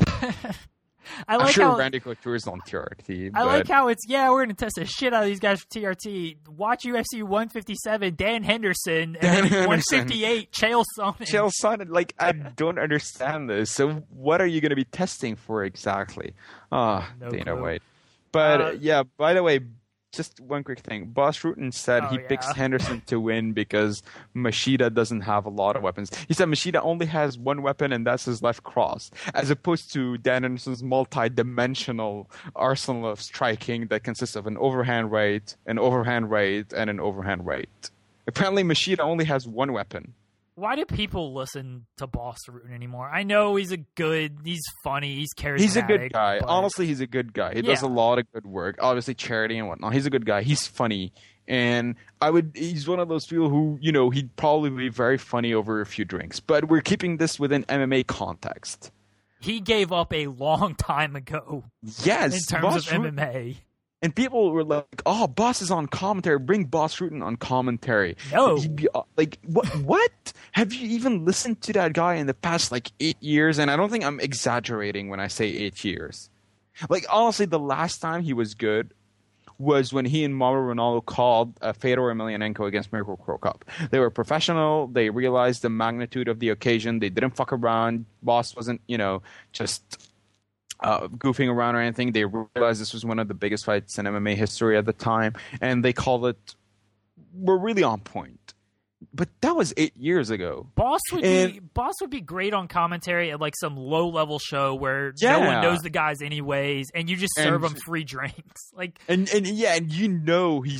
Speaker 4: I'm sure Randy Couture is on TRT.
Speaker 3: I like how it's, we're going to test the shit out of these guys for TRT. Watch UFC 157, Dan Henderson, and 158, Chael Sonnen.
Speaker 4: Chael Sonnen, like, I don't understand this. So what are you going to be testing for exactly? Dana White. But, by the way, just one quick thing. Boss Rutten said he picks Henderson to win because Machida doesn't have a lot of weapons. He said Machida only has one weapon, and that's his left cross, as opposed to Dan Henderson's multi-dimensional arsenal of striking that consists of an overhand right, an overhand right, and an overhand right. Apparently, Machida only has one weapon.
Speaker 3: Why do people listen to Boss Rutten anymore? I know he's funny, he's charismatic.
Speaker 4: He's a good guy. Honestly, he's a good guy. He does a lot of good work. Obviously, charity and whatnot. He's a good guy. He's funny. And he's one of those people who, he'd probably be very funny over a few drinks. But we're keeping this within MMA context.
Speaker 3: He gave up a long time ago.
Speaker 4: Yes.
Speaker 3: In terms of MMA.
Speaker 4: And people were like, Boss is on commentary. Bring Boss Rutten on commentary.
Speaker 3: No.
Speaker 4: He'd be like, what? Have you even listened to that guy in the past, 8 years? And I don't think I'm exaggerating when I say 8 years. Like, honestly, the last time he was good was when he and Mauro Ranallo called Fedor Emelianenko against Mirko Cro Cup. They were professional. They realized the magnitude of the occasion. They didn't fuck around. Boss wasn't, just goofing around or anything. They realized this was one of the biggest fights in MMA history at the time, and they called it, we're really on point. But that was 8 years ago.
Speaker 3: Boss would be great on commentary at some low level show where no one knows the guys anyways, and you just serve them free drinks.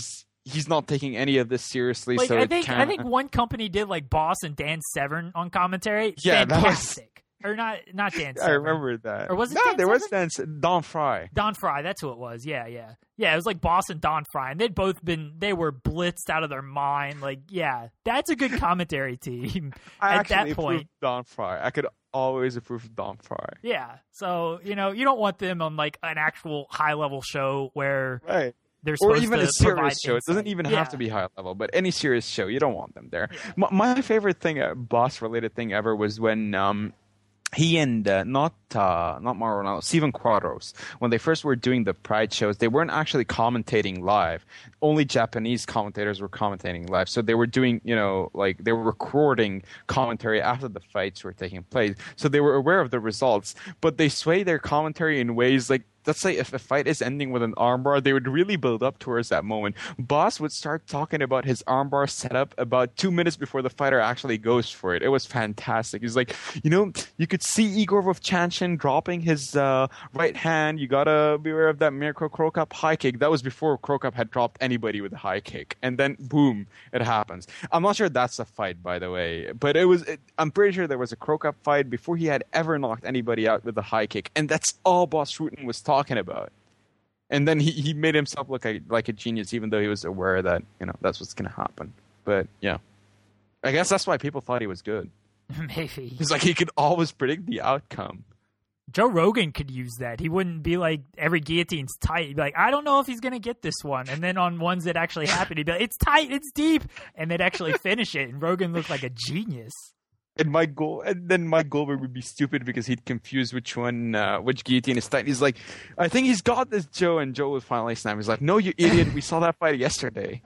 Speaker 4: he's not taking any of this seriously.
Speaker 3: Like,
Speaker 4: So
Speaker 3: I think one company did like Boss and Dan Severn on commentary.
Speaker 4: Yeah,
Speaker 3: fantastic. Or not Dan Severn.
Speaker 4: I remember that.
Speaker 3: Or was it
Speaker 4: no?
Speaker 3: Dan
Speaker 4: There was
Speaker 3: Severn?
Speaker 4: Don Fry.
Speaker 3: Don Fry, that's who it was. Yeah. It was like Boss and Don Fry, and they were blitzed out of their mind. Like, yeah, that's a good commentary team.
Speaker 4: I
Speaker 3: at
Speaker 4: actually
Speaker 3: that point,
Speaker 4: approved Don Fry. I could always approve of Don Fry.
Speaker 3: yeah. So you don't want them on like an actual high level show where
Speaker 4: Right.
Speaker 3: they're
Speaker 4: Or
Speaker 3: supposed
Speaker 4: even
Speaker 3: to
Speaker 4: a serious
Speaker 3: provide
Speaker 4: show. It doesn't
Speaker 3: insight.
Speaker 4: even
Speaker 3: Yeah.
Speaker 4: have to be high level, but any serious show, you don't want them there. My favorite thing, boss related thing ever, was when he and not Mauro Ronaldo, Steven Quadros, when they first were doing the Pride shows, they weren't actually commentating live. Only Japanese commentators were commentating live. So they were doing, like they were recording commentary after the fights were taking place. So they were aware of the results, but they sway their commentary in ways like, let's say if a fight is ending with an armbar, they would really build up towards that moment. Boss would start talking about his armbar setup about 2 minutes before the fighter actually goes for it. It was fantastic. He's like, you could see Igor Vovchanchin dropping his right hand. You gotta beware of that Mirko Cro Cop high kick. That was before Cro Cop had dropped anybody with a high kick. And then, boom, it happens. I'm not sure that's a fight, by the way. But I'm pretty sure there was a Cro Cop fight before he had ever knocked anybody out with a high kick. And that's all Boss Rutten was talking about. And then he made himself look like a genius, even though he was aware that that's what's going to happen. But yeah, I guess that's why people thought he was good.
Speaker 3: Maybe
Speaker 4: He's like he could always predict the outcome.
Speaker 3: Joe Rogan could use that. He wouldn't be like every guillotine's tight. He'd be like, I don't know if he's gonna get this one. And then on ones that actually happen, he'd be like, it's tight, it's deep, and they'd actually finish it. And Rogan looked like a genius.
Speaker 4: And Mike Goldberg would be stupid because he'd confuse which guillotine is tight. He's like, I think he's got this, Joe, and Joe would finally snap. He's like, no, you idiot, we saw that fight yesterday.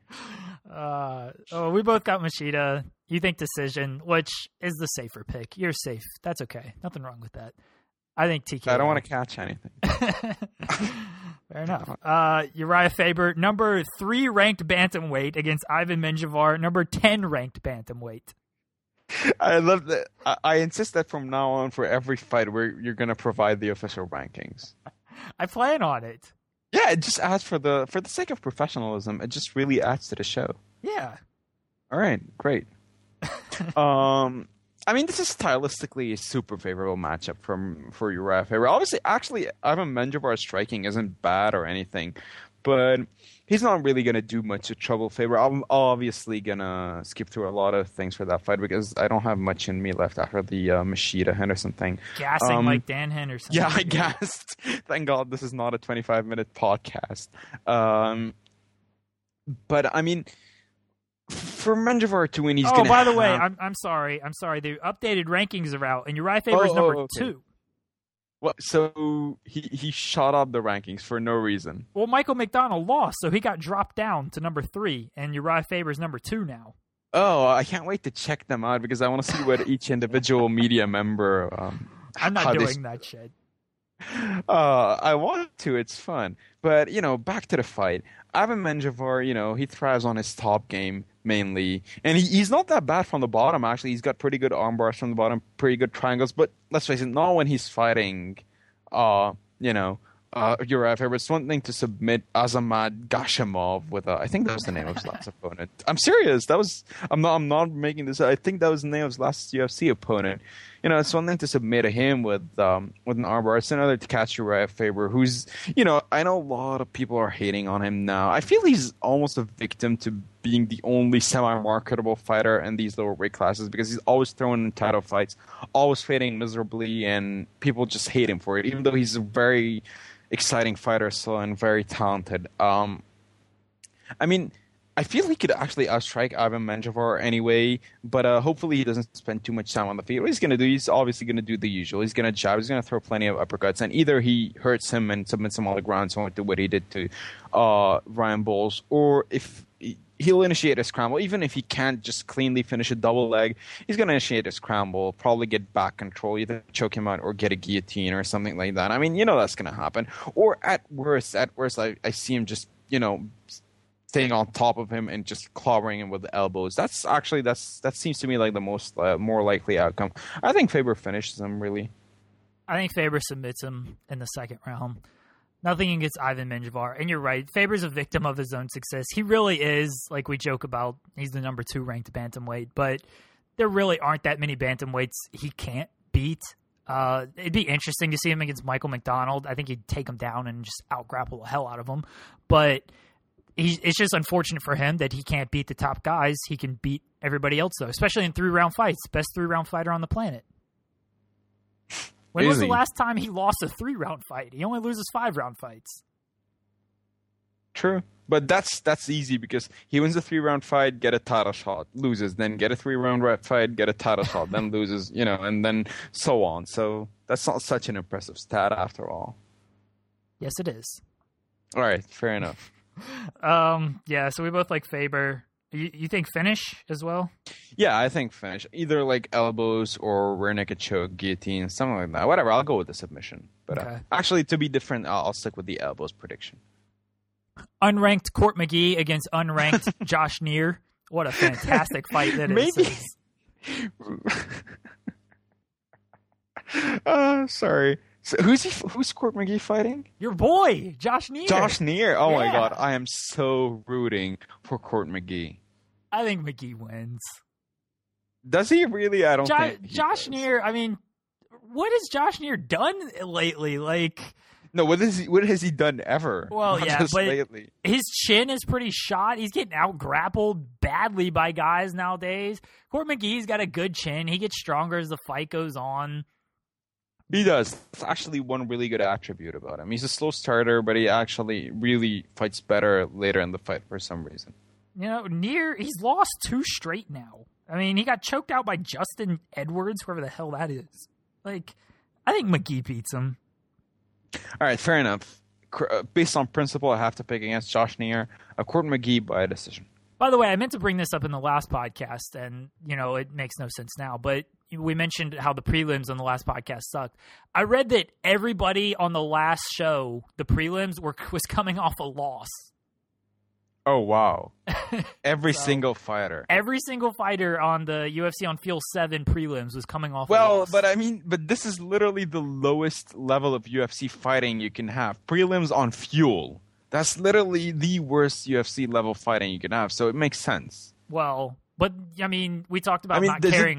Speaker 3: We both got Machida. You think decision, which is the safer pick. You're safe. That's okay. Nothing wrong with that. I think TKO.
Speaker 4: I don't want to catch anything.
Speaker 3: Fair enough. Uriah Faber, number 3 ranked bantamweight against Ivan Menjivar, number 10 ranked bantamweight.
Speaker 4: I love that. I insist that from now on, for every fight, you're going to provide the official rankings.
Speaker 3: I plan on it.
Speaker 4: Yeah, it just adds for the sake of professionalism. It just really adds to the show.
Speaker 3: Yeah.
Speaker 4: All right, great. I mean, this is stylistically a super favorable matchup for Uriah Faber. Obviously, actually, Ivan Menjivar's striking isn't bad or anything, but he's not really going to do much of trouble Faber. I'm obviously going to skip through a lot of things for that fight because I don't have much in me left after the Machida Henderson thing.
Speaker 3: Gassing like Dan Henderson.
Speaker 4: Yeah, I gassed. Thank God this is not a 25-minute podcast. But, I mean, for Menjivar to win, he's going to
Speaker 3: by the way, I'm sorry. The updated rankings are out, and Uriah Faber's number 2.
Speaker 4: Well, so he shot up the rankings for no reason.
Speaker 3: Well, Michael McDonald lost, so he got dropped down to number 3, and Uriah Faber's number 2 now.
Speaker 4: Oh, I can't wait to check them out because I want to see what each individual media member.
Speaker 3: I'm not doing that shit.
Speaker 4: I want to. It's fun. But, back to the fight. Ivan Menjivar, he thrives on his top game mainly. And he's not that bad from the bottom, actually. He's got pretty good arm bars from the bottom, pretty good triangles. But let's face it, not when he's fighting, Uriah Faber. It's one thing to submit Azamat Gashimov with I think that was the name of his last opponent. I'm serious. I'm not making this. I think that was the name of his last UFC opponent. It's one thing to submit him with an armbar. It's another to catch Uriah Faber, who's, I know a lot of people are hating on him now. I feel he's almost a victim to being the only semi-marketable fighter in these lower weight classes because he's always thrown in title fights, always fading miserably, and people just hate him for it, even though he's a very exciting fighter still and very talented. I mean, I feel he could actually outstrike Ivan Menjivar anyway, but hopefully he doesn't spend too much time on the feet. What he's going to do, he's obviously going to do the usual. He's going to jab, he's going to throw plenty of uppercuts, and either he hurts him and submits him on the ground, similar to what he did to Ryan Bowles, or if he'll initiate a scramble. Even if he can't just cleanly finish a double leg, he's going to initiate a scramble, probably get back control, either choke him out or get a guillotine or something like that. I mean, that's going to happen. Or at worst, I see him just, staying on top of him and just clobbering him with the elbows. That seems to me like the most more likely outcome. I think Faber finishes him, really.
Speaker 3: I think Faber submits him in the second round. Nothing against Ivan Menjivar. And you're right. Faber's a victim of his own success. He really is, like we joke about, he's the number 2 ranked bantamweight. But there really aren't that many bantamweights he can't beat. It'd be interesting to see him against Michael McDonald. I think he'd take him down and just out-grapple the hell out of him. But it's just unfortunate for him that he can't beat the top guys. He can beat everybody else, though, especially in 3-round fights. Best 3-round fighter on the planet. When was the last time he lost a 3-round fight? He only loses 5-round fights.
Speaker 4: True. But that's easy because he wins a 3-round fight, get a title shot, loses, then get a 3-round fight, get a title shot, then loses, and then so on. So that's not such an impressive stat after all.
Speaker 3: Yes, it is.
Speaker 4: All right, fair enough.
Speaker 3: Yeah, so we both like Faber. You think finish as well?
Speaker 4: Yeah, I think finish. Either like elbows or rear naked choke, guillotine, something like that. Whatever, I'll go with the submission. But
Speaker 3: Okay.
Speaker 4: Actually, to be different, I'll stick with the elbows prediction.
Speaker 3: Unranked Court McGee against unranked Josh Neer. What a fantastic fight that is.
Speaker 4: Maybe. Sorry. So who's Court McGee fighting?
Speaker 3: Your boy, Josh Neer.
Speaker 4: Josh Neer. Oh my
Speaker 3: Yeah.
Speaker 4: God, I am so rooting for Court McGee.
Speaker 3: I think McGee wins.
Speaker 4: Does he really? I don't think he
Speaker 3: Josh
Speaker 4: does.
Speaker 3: Neer, I mean, what has Josh Neer done lately? Like,
Speaker 4: No, what has he done ever?
Speaker 3: Well,
Speaker 4: Not
Speaker 3: yeah,
Speaker 4: just
Speaker 3: but
Speaker 4: lately.
Speaker 3: his chin is pretty shot. He's getting out grappled badly by guys nowadays. Court McGee's got a good chin. He gets stronger as the fight goes on.
Speaker 4: He does. That's actually one really good attribute about him. He's a slow starter, but he actually really fights better later in the fight for some reason.
Speaker 3: Neer, he's lost 2 straight now. I mean, he got choked out by Justin Edwards, whoever the hell that is. Like, I think McGee beats him.
Speaker 4: All right, fair enough. Based on principle, I have to pick against Josh Neer. Court McGee by decision.
Speaker 3: By the way, I meant to bring this up in the last podcast, and, it makes no sense now, but we mentioned how the prelims on the last podcast sucked. I read that everybody on the last show, the prelims, was coming off a loss.
Speaker 4: Oh, wow. Every single fighter.
Speaker 3: Every single fighter on the UFC on Fuel 7 prelims was coming off a loss.
Speaker 4: But this is literally the lowest level of UFC fighting you can have. Prelims on Fuel. That's literally the worst UFC level fighting you can have, so it makes sense.
Speaker 3: Well, but, I mean, we talked about not caring.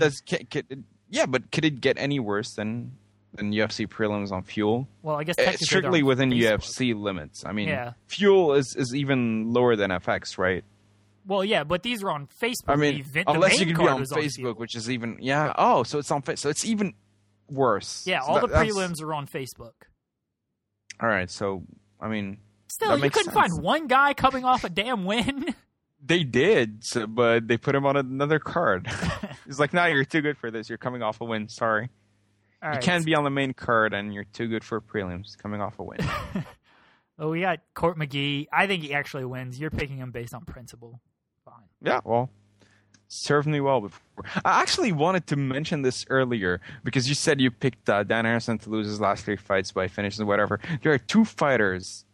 Speaker 4: But could it get any worse than UFC prelims on Fuel?
Speaker 3: Well, I guess
Speaker 4: It's
Speaker 3: technically
Speaker 4: strictly
Speaker 3: they're on
Speaker 4: within
Speaker 3: Facebook.
Speaker 4: UFC limits. I mean,
Speaker 3: Yeah.
Speaker 4: Fuel is even lower than FX, right?
Speaker 3: Well, yeah, but these were on Facebook.
Speaker 4: I mean,
Speaker 3: the
Speaker 4: unless you
Speaker 3: main
Speaker 4: can be
Speaker 3: card
Speaker 4: on
Speaker 3: was
Speaker 4: Facebook,
Speaker 3: Fuel.
Speaker 4: which is even so it's on so it's even worse.
Speaker 3: Yeah,
Speaker 4: So
Speaker 3: all the
Speaker 4: that's-
Speaker 3: prelims are on Facebook.
Speaker 4: All right, so I mean,
Speaker 3: Still,
Speaker 4: that
Speaker 3: you
Speaker 4: makes
Speaker 3: couldn't
Speaker 4: sense.
Speaker 3: find one guy coming off a damn win.
Speaker 4: They did, but they put him on another card. It's like, no, you're too good for this. You're coming off a win. Sorry.
Speaker 3: All
Speaker 4: You
Speaker 3: right.
Speaker 4: can't be on the main card, and you're too good for prelims. Coming off a win.
Speaker 3: Oh, we got Court McGee. I think he actually wins. You're picking him based on principle. Fine.
Speaker 4: Yeah, well, served me well before. I actually wanted to mention this earlier because you said you picked Dan Harrison to lose his last 3 fights by finishes or whatever. There are 2 fighters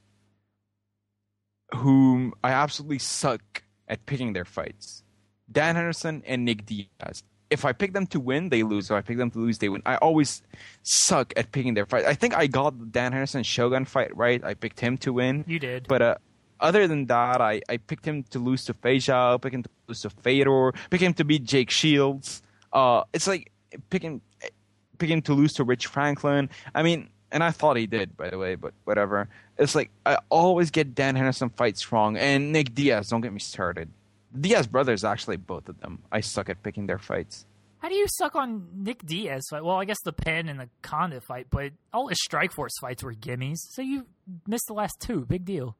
Speaker 4: whom I absolutely suck at picking their fights. Dan Henderson and Nick Diaz. If I pick them to win, they lose. If I pick them to lose, they win. I always suck at picking their fight. I think I got the Dan Henderson Shogun fight right. I picked him to win.
Speaker 3: You did.
Speaker 4: But other than that, I picked him to lose to Feijao, picked him to lose to Fedor, picked him to beat Jake Shields. It's like pick him to lose to Rich Franklin. I mean, and I thought he did, by the way, but whatever. It's like I always get Dan Henderson fights wrong, and Nick Diaz, don't get me started. Diaz brothers, actually, both of them. I suck at picking their fights.
Speaker 3: How do you suck on Nick Diaz fight? Well, I guess the Penn and the Condit fight, but all his Strikeforce fights were gimmies. So you missed the last 2. Big deal.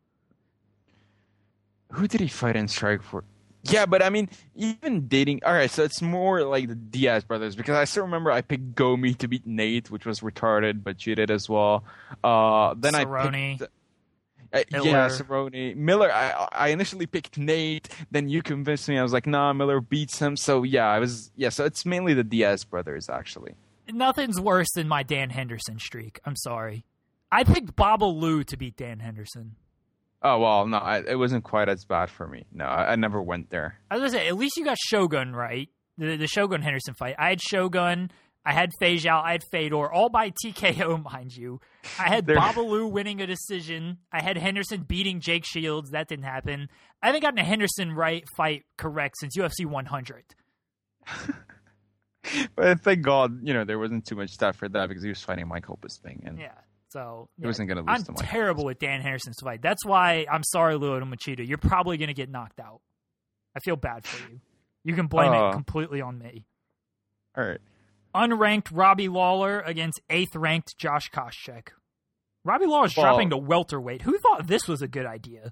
Speaker 4: Who did he fight in Strikeforce? Yeah, but I mean, even dating... All right, so it's more like the Diaz brothers, because I still remember I picked Gomi to beat Nate, which was retarded, but cheated as well. Then
Speaker 3: Cerrone.
Speaker 4: I picked...
Speaker 3: Miller.
Speaker 4: Yeah, Cerrone. Miller, I initially picked Nate, then you convinced me. I was like, nah, Miller beats him. So, so it's mainly the Diaz brothers, actually.
Speaker 3: Nothing's worse than my Dan Henderson streak. I'm sorry. I picked Baba Lou to beat Dan Henderson.
Speaker 4: Oh, well, no, it wasn't quite as bad for me. No, I never went there.
Speaker 3: I was going to say, at least you got Shogun right. The Shogun Henderson fight. I had Shogun. I had Feijiao, I had Fedor, all by TKO, mind you. I had Babalu winning a decision. I had Henderson beating Jake Shields. That didn't happen. I haven't gotten a Henderson fight correct since UFC 100.
Speaker 4: But thank God, there wasn't too much stuff for that because he was fighting Michael Bisping. And
Speaker 3: yeah, so
Speaker 4: he wasn't going to lose to Michael.
Speaker 3: I'm terrible with Dan Henderson's fight. That's why I'm sorry, Lyoto Machida. You're probably going to get knocked out. I feel bad for you. You can blame it completely on me.
Speaker 4: All right.
Speaker 3: Unranked Robbie Lawler against 8th-ranked Josh Koscheck. Robbie Lawler's dropping to welterweight. Who thought this was a good idea?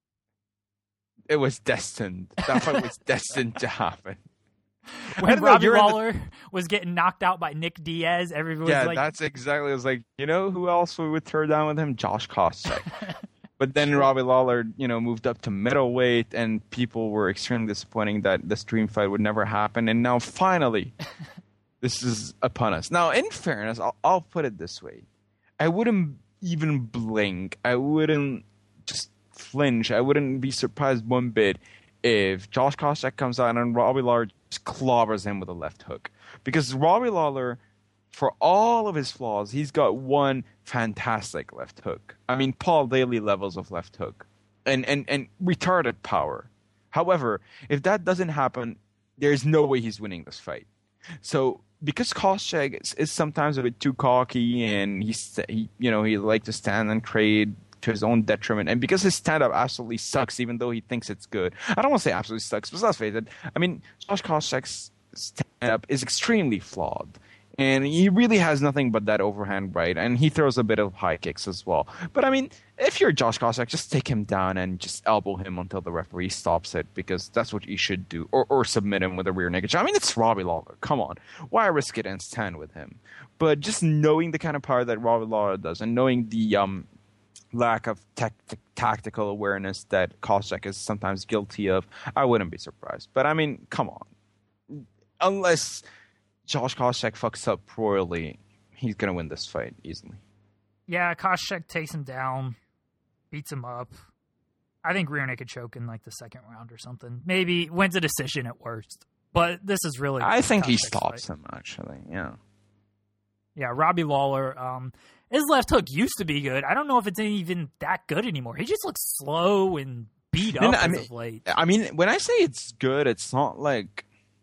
Speaker 4: It was destined. That fight was destined to happen.
Speaker 3: When Robbie Lawler was getting knocked out by Nick Diaz, everyone was like...
Speaker 4: Yeah, that's exactly... It was like, who else we would throw down with him? Josh Koscheck. But then Robbie Lawler, moved up to middleweight, and people were extremely disappointing that this dream fight would never happen. And now, finally... This is upon us. Now, in fairness, I'll put it this way. I wouldn't even blink. I wouldn't just flinch. I wouldn't be surprised one bit if Josh Koscheck comes out and Robbie Lawler just clobbers him with a left hook. Because Robbie Lawler, for all of his flaws, he's got one fantastic left hook. I mean, Paul Daly levels of left hook. And retarded power. However, if that doesn't happen, there's no way he's winning this fight. So... Because Koscheck is sometimes a bit too cocky and he likes to stand and trade to his own detriment, and because his stand-up absolutely sucks even though he thinks it's good. I don't want to say absolutely sucks, but let's face it. I mean, Josh Koscheck's stand-up is extremely flawed. And he really has nothing but that overhand right, and he throws a bit of high kicks as well. But I mean, if you're Josh Koscheck, just take him down and just elbow him until the referee stops it, because that's what you should do. Or submit him with a rear naked choke. I mean, it's Robbie Lawler. Come on. Why risk it and stand with him? But just knowing the kind of power that Robbie Lawler does, and knowing the lack of tactical awareness that Koscheck is sometimes guilty of, I wouldn't be surprised. But I mean, come on. Unless Josh Koscheck fucks up royally, he's going to win this fight easily.
Speaker 3: Yeah, Koscheck takes him down, beats him up. I think rear naked choke in like the second round or something. Maybe wins a decision at worst. But this is really...
Speaker 4: I think he stops him, actually, yeah.
Speaker 3: Yeah, Robbie Lawler, his left hook used to be good. I don't know if it's even that good anymore. He just looks slow and beat up of late.
Speaker 4: I mean, when I say it's good, it's not like...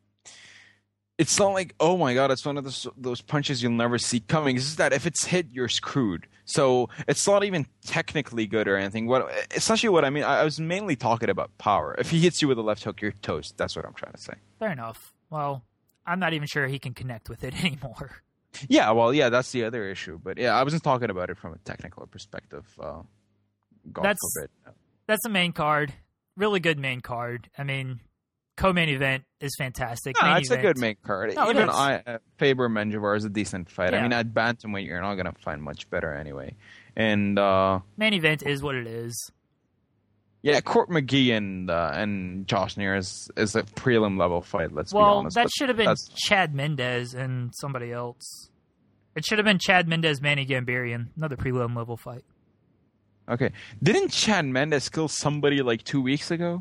Speaker 4: It's not like, oh my god, it's one of those punches you'll never see coming. It's just that if it's hit, you're screwed. So it's not even technically good or anything. Essentially what I mean, I was mainly talking about power. If he hits you with a left hook, you're toast. That's what I'm trying to say.
Speaker 3: Fair enough. Well, I'm not even sure he can connect with it anymore.
Speaker 4: Yeah, well, yeah, that's the other issue. But yeah, I wasn't talking about it from a technical perspective. God forbid.
Speaker 3: That's the main card. Really good main card. I mean... Co-main event is fantastic.
Speaker 4: No, it's a good main card. No, even Faber Menjivar is a decent fight. Yeah. I mean, at bantamweight, you're not going to find much better anyway. And
Speaker 3: main event is what it is.
Speaker 4: Yeah, Court McGee and Josh Neer is a prelim level fight. Let's be honest.
Speaker 3: Well, that should have been Chad Mendez and somebody else. It should have been Chad Mendez, Manny Gambarian, another prelim level fight.
Speaker 4: Okay, didn't Chad Mendez kill somebody like 2 weeks ago?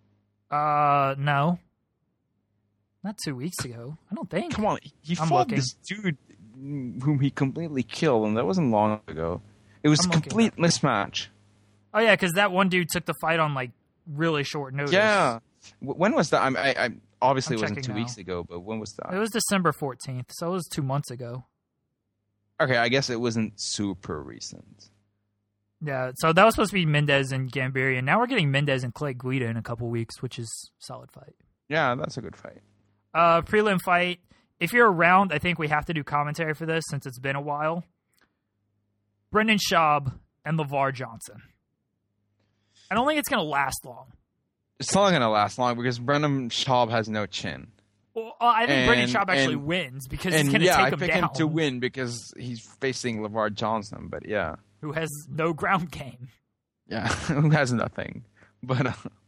Speaker 3: No. Not 2 weeks ago. I don't think.
Speaker 4: Come on, he fought this dude whom he completely killed, and that wasn't long ago. It was a complete mismatch.
Speaker 3: Oh, yeah, because that one dude took the fight on, like, really short notice.
Speaker 4: Yeah. When was that? I obviously it wasn't 2 weeks ago, but when was that?
Speaker 3: It was December 14th, so it was 2 months ago.
Speaker 4: Okay, I guess it wasn't super recent.
Speaker 3: Yeah, so that was supposed to be Mendez and Gambarian. Now we're getting Mendez and Clay Guida in a couple weeks, which is a solid fight.
Speaker 4: Yeah, that's a good fight.
Speaker 3: Prelim fight. If you're around, I think we have to do commentary for this since it's been a while. Brendan Schaub and LeVar Johnson. I don't think it's going to last long.
Speaker 4: It's not going to last long because Brendan Schaub has no chin.
Speaker 3: Well, I think Brendan Schaub actually wins because he's going to take him down.
Speaker 4: Yeah, I pick him to win because he's facing LeVar Johnson, but yeah.
Speaker 3: Who has no ground game.
Speaker 4: Yeah, who has nothing. But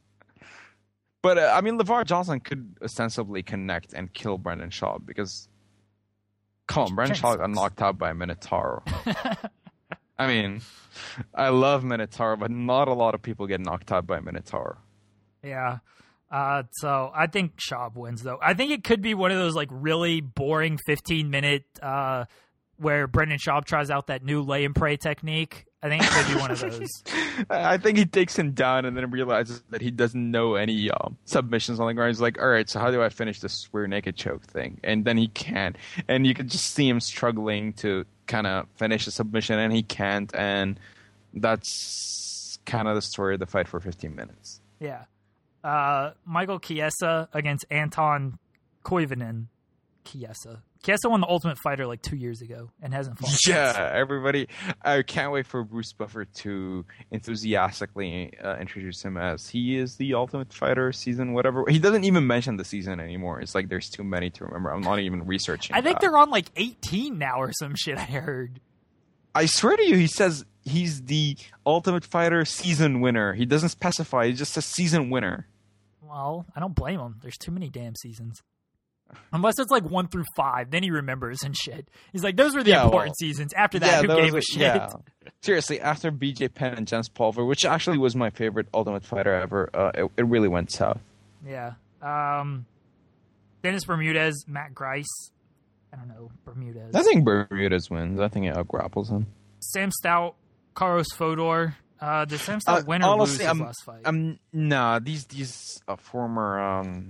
Speaker 4: I mean, LeVar Johnson could ostensibly connect and kill Brendan Schaub because, come on, Brendan Schaub got knocked out by Minotauro. I mean, I love Minotauro, but not a lot of people get knocked out by Minotauro.
Speaker 3: Yeah. So I think Schaub wins, though. I think it could be one of those like really boring 15-minute where Brendan Schaub tries out that new lay and pray technique. I think it could be one of those.
Speaker 4: I think he takes him down and then realizes that he doesn't know any submissions on the ground. He's like, all right, so how do I finish this rear naked choke thing? And then he can't. And you can just see him struggling to kind of finish the submission, and he can't. And that's kind of the story of the fight for 15 minutes.
Speaker 3: Yeah. Michael Chiesa against Anton Koivunen. Chiesa won the Ultimate Fighter like 2 years ago and hasn't fought since.
Speaker 4: Everybody. I can't wait for Bruce Buffer to enthusiastically introduce him as he is the Ultimate Fighter season, whatever. He doesn't even mention the season anymore. It's like there's too many to remember. I'm not even researching.
Speaker 3: I think they're on like 18 now or some shit, I heard.
Speaker 4: I swear to you, he says he's the Ultimate Fighter season winner. He doesn't specify. He just says season winner.
Speaker 3: Well, I don't blame him. There's too many damn seasons. Unless it's like 1 through 5, then he remembers and shit. He's like, those were the important seasons. After that, who gave a shit? Yeah.
Speaker 4: Seriously, after BJ Penn and Jens Pulver, which actually was my favorite Ultimate Fighter ever, it really went south.
Speaker 3: Yeah. Dennis Bermudez, Matt Grice. I don't know, Bermudez.
Speaker 4: I think Bermudez wins. I think it outgrapples him.
Speaker 3: Sam Stout, Carlos Fodor. Did Sam Stout win or lose his last fight?
Speaker 4: Nah, these former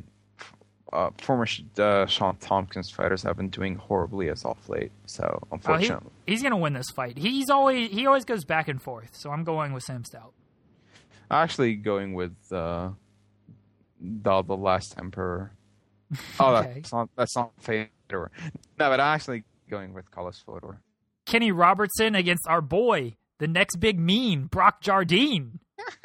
Speaker 4: Sean Tompkins fighters have been doing horribly as off late. So unfortunately,
Speaker 3: he's gonna win this fight. He always goes back and forth. So I'm going with Sam Stout.
Speaker 4: Actually, going with the Last Emperor. Oh,
Speaker 3: Okay.
Speaker 4: that's not Fedor. No, but I'm actually going with Carlos Fodor.
Speaker 3: Kenny Robertson against our boy, the next big mean, Brock Jardine.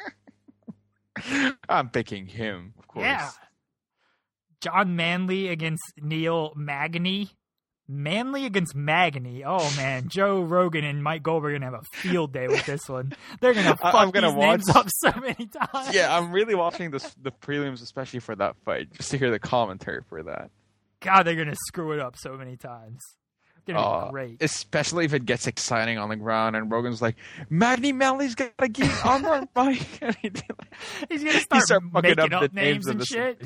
Speaker 4: I'm picking him, of course.
Speaker 3: Yeah. John Manley against Neil Magny. Manley against Magny. Oh, man. Joe Rogan and Mike Goldberg are going to have a field day with this one. They're going to fuck these names up so many times.
Speaker 4: Yeah, I'm really watching the prelims, especially for that fight, just to hear the commentary for that.
Speaker 3: God, they're going to screw it up so many times. It's going to be great.
Speaker 4: Especially if it gets exciting on the ground and Rogan's like, Magny Manley's got to get on the mic.
Speaker 3: He's going to start making up names and shit.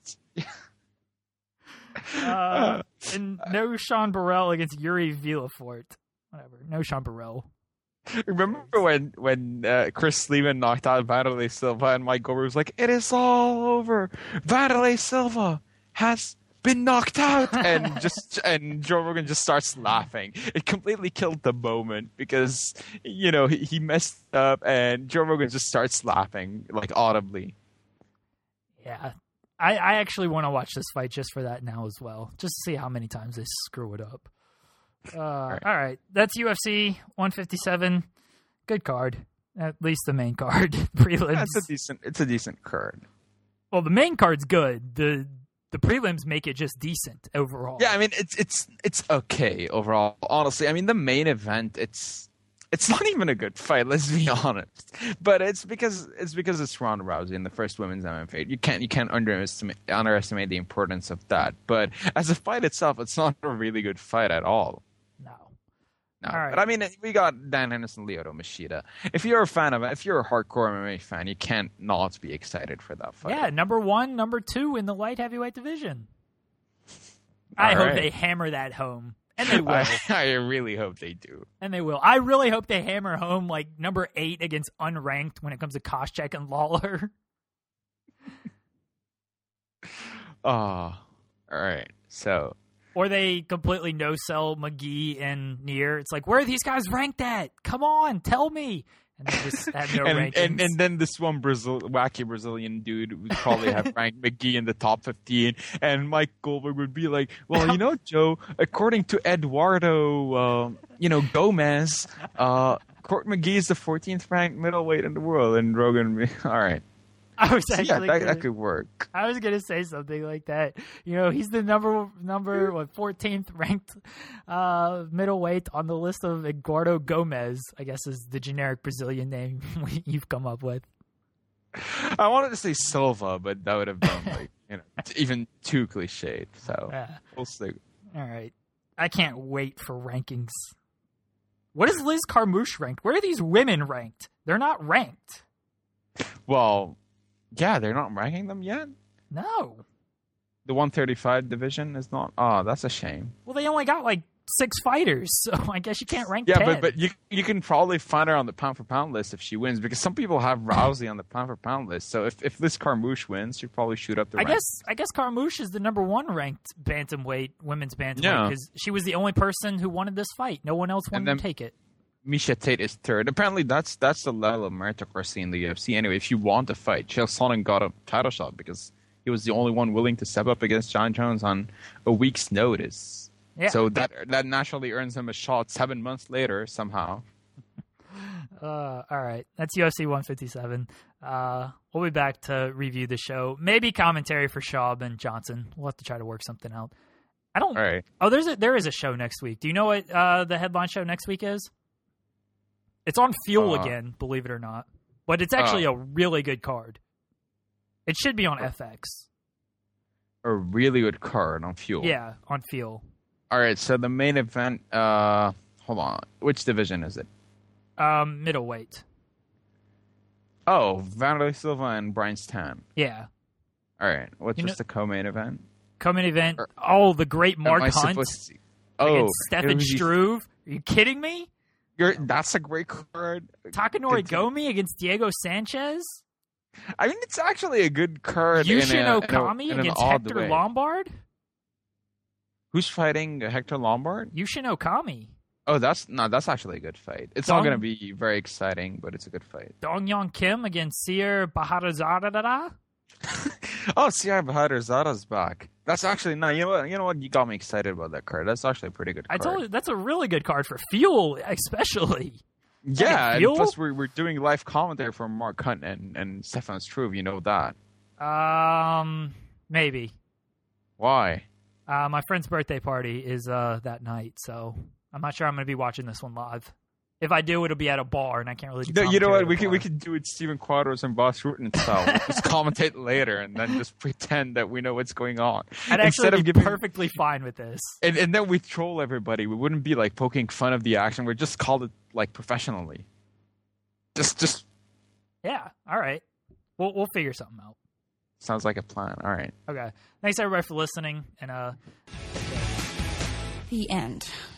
Speaker 3: And no Sean Burrell against Yuri Villafort. Whatever. No Sean Burrell.
Speaker 4: Remember when Chris Lehman knocked out Vanderlei Silva and Mike Goldberg was like, it is all over. Vanderlei Silva has been knocked out. And Joe Rogan just starts laughing. It completely killed the moment because, he messed up and Joe Rogan just starts laughing, like audibly.
Speaker 3: Yeah. I actually want to watch this fight just for that now as well. Just to see how many times they screw it up. All right. That's UFC 157. Good card. At least the main card. Prelims.
Speaker 4: It's a decent card.
Speaker 3: Well, the main card's good. The prelims make it just decent overall.
Speaker 4: Yeah, I mean it's okay overall. Honestly, I mean the main event it's not even a good fight, let's be honest. But it's because it's Ronda Rousey in the first women's MMA fight. You can't underestimate the importance of that. But as a fight itself, it's not a really good fight at all.
Speaker 3: No.
Speaker 4: All right. But I mean, we got Dan Henderson, Lyoto Machida. If you're a hardcore MMA fan, you can't not be excited for that fight.
Speaker 3: Yeah, number 1, number 2 in the light heavyweight division. I hope they hammer that home. And they will.
Speaker 4: I really hope they do.
Speaker 3: And they will. I really hope they hammer home like number 8 against unranked when it comes to Koscheck and Lawler.
Speaker 4: All right. So.
Speaker 3: Or they completely no-sell McGee and Neer. It's like, where are these guys ranked at? Come on, tell me. And they just have no rankings.
Speaker 4: And then this one wacky Brazilian dude would probably have ranked McGee in the top 15. And Mike Goldberg would be like, well, Joe, according to Eduardo, Gomez, Court McGee is the 14th ranked middleweight in the world. And Rogan, all right.
Speaker 3: I was actually
Speaker 4: that could work.
Speaker 3: I was gonna say something like that. He's the number 14th ranked middleweight on the list of Eduardo Gomez, I guess is the generic Brazilian name you've come up with.
Speaker 4: I wanted to say Silva, but that would have been even too cliched. So we'll see.
Speaker 3: All right, I can't wait for rankings. What is Liz Carmouche ranked? Where are these women ranked? They're not ranked.
Speaker 4: Well. Yeah, they're not ranking them yet.
Speaker 3: No.
Speaker 4: The 135 division is not. Oh, that's a shame.
Speaker 3: Well, they only got like 6 fighters, so I guess you can't rank 10.
Speaker 4: Yeah, but you can probably find her on the pound for pound list if she wins, because some people have Rousey on the pound for pound list. So if Liz Carmouche wins, she'll probably shoot up the rank.
Speaker 3: I guess Carmouche is the number 1 ranked bantamweight, women's bantamweight,
Speaker 4: Yeah.
Speaker 3: because she was the only person who wanted this fight. No one else wanted to take it.
Speaker 4: Misha Tate is third. Apparently, that's the level of meritocracy in the UFC. Anyway, if you want to fight, Chael Sonnen got a title shot because he was the only one willing to step up against John Jones on a week's notice.
Speaker 3: Yeah.
Speaker 4: So that naturally earns him a shot 7 months later somehow.
Speaker 3: All right. That's UFC 157. We'll be back to review the show. Maybe commentary for Schaub and Johnson. We'll have to try to work something out.
Speaker 4: All right.
Speaker 3: Oh, there is a show next week. Do you know what the headline show next week is? It's on Fuel again, believe it or not. But it's actually a really good card. It should be on FX.
Speaker 4: A really good card on Fuel.
Speaker 3: Yeah, on Fuel.
Speaker 4: All right, so the main event, hold on. Which division is it?
Speaker 3: Middleweight.
Speaker 4: Oh, Vanderlei Silva and Brian Stan.
Speaker 3: Yeah.
Speaker 4: All right, what's the co-main event?
Speaker 3: Co-main event. The great Mark Hunt against Stefan Struve. Are you kidding me?
Speaker 4: That's a great card.
Speaker 3: Takanori Gomi against Diego Sanchez.
Speaker 4: I mean, it's actually a good card.
Speaker 3: Yushin Okami against Hector Lombard.
Speaker 4: Who's fighting Hector Lombard?
Speaker 3: Yushin Okami.
Speaker 4: Oh, that's actually a good fight. It's not going to be very exciting, but it's a good fight.
Speaker 3: Dong Yong Kim against Seer Bahadurzada.
Speaker 4: Oh, Seer Bahadurzada's back. That's actually you know what? You got me excited about that card. That's actually a pretty good card.
Speaker 3: I told you that's a really good card for Fuel, especially.
Speaker 4: Yeah, and plus we're doing live commentary from Mark Hunt and Stefan Struve. You know that?
Speaker 3: Maybe.
Speaker 4: Why?
Speaker 3: My friend's birthday party is that night, so I'm not sure I'm going to be watching this one live. If I do, it'll be at a bar, and I can't really do commentary.
Speaker 4: You know what?
Speaker 3: We
Speaker 4: can do it Steven Quadros and Boss Rutten style. We'll just commentate later and then just pretend that we know what's going on.
Speaker 3: I'd actually be perfectly fine with this.
Speaker 4: And then we troll everybody. We wouldn't be like poking fun of the action. We'd just call it like professionally. Just.
Speaker 3: Yeah. All right. We'll figure something out.
Speaker 4: Sounds like a plan. All right.
Speaker 3: Okay. Thanks everybody for listening. And
Speaker 5: The end.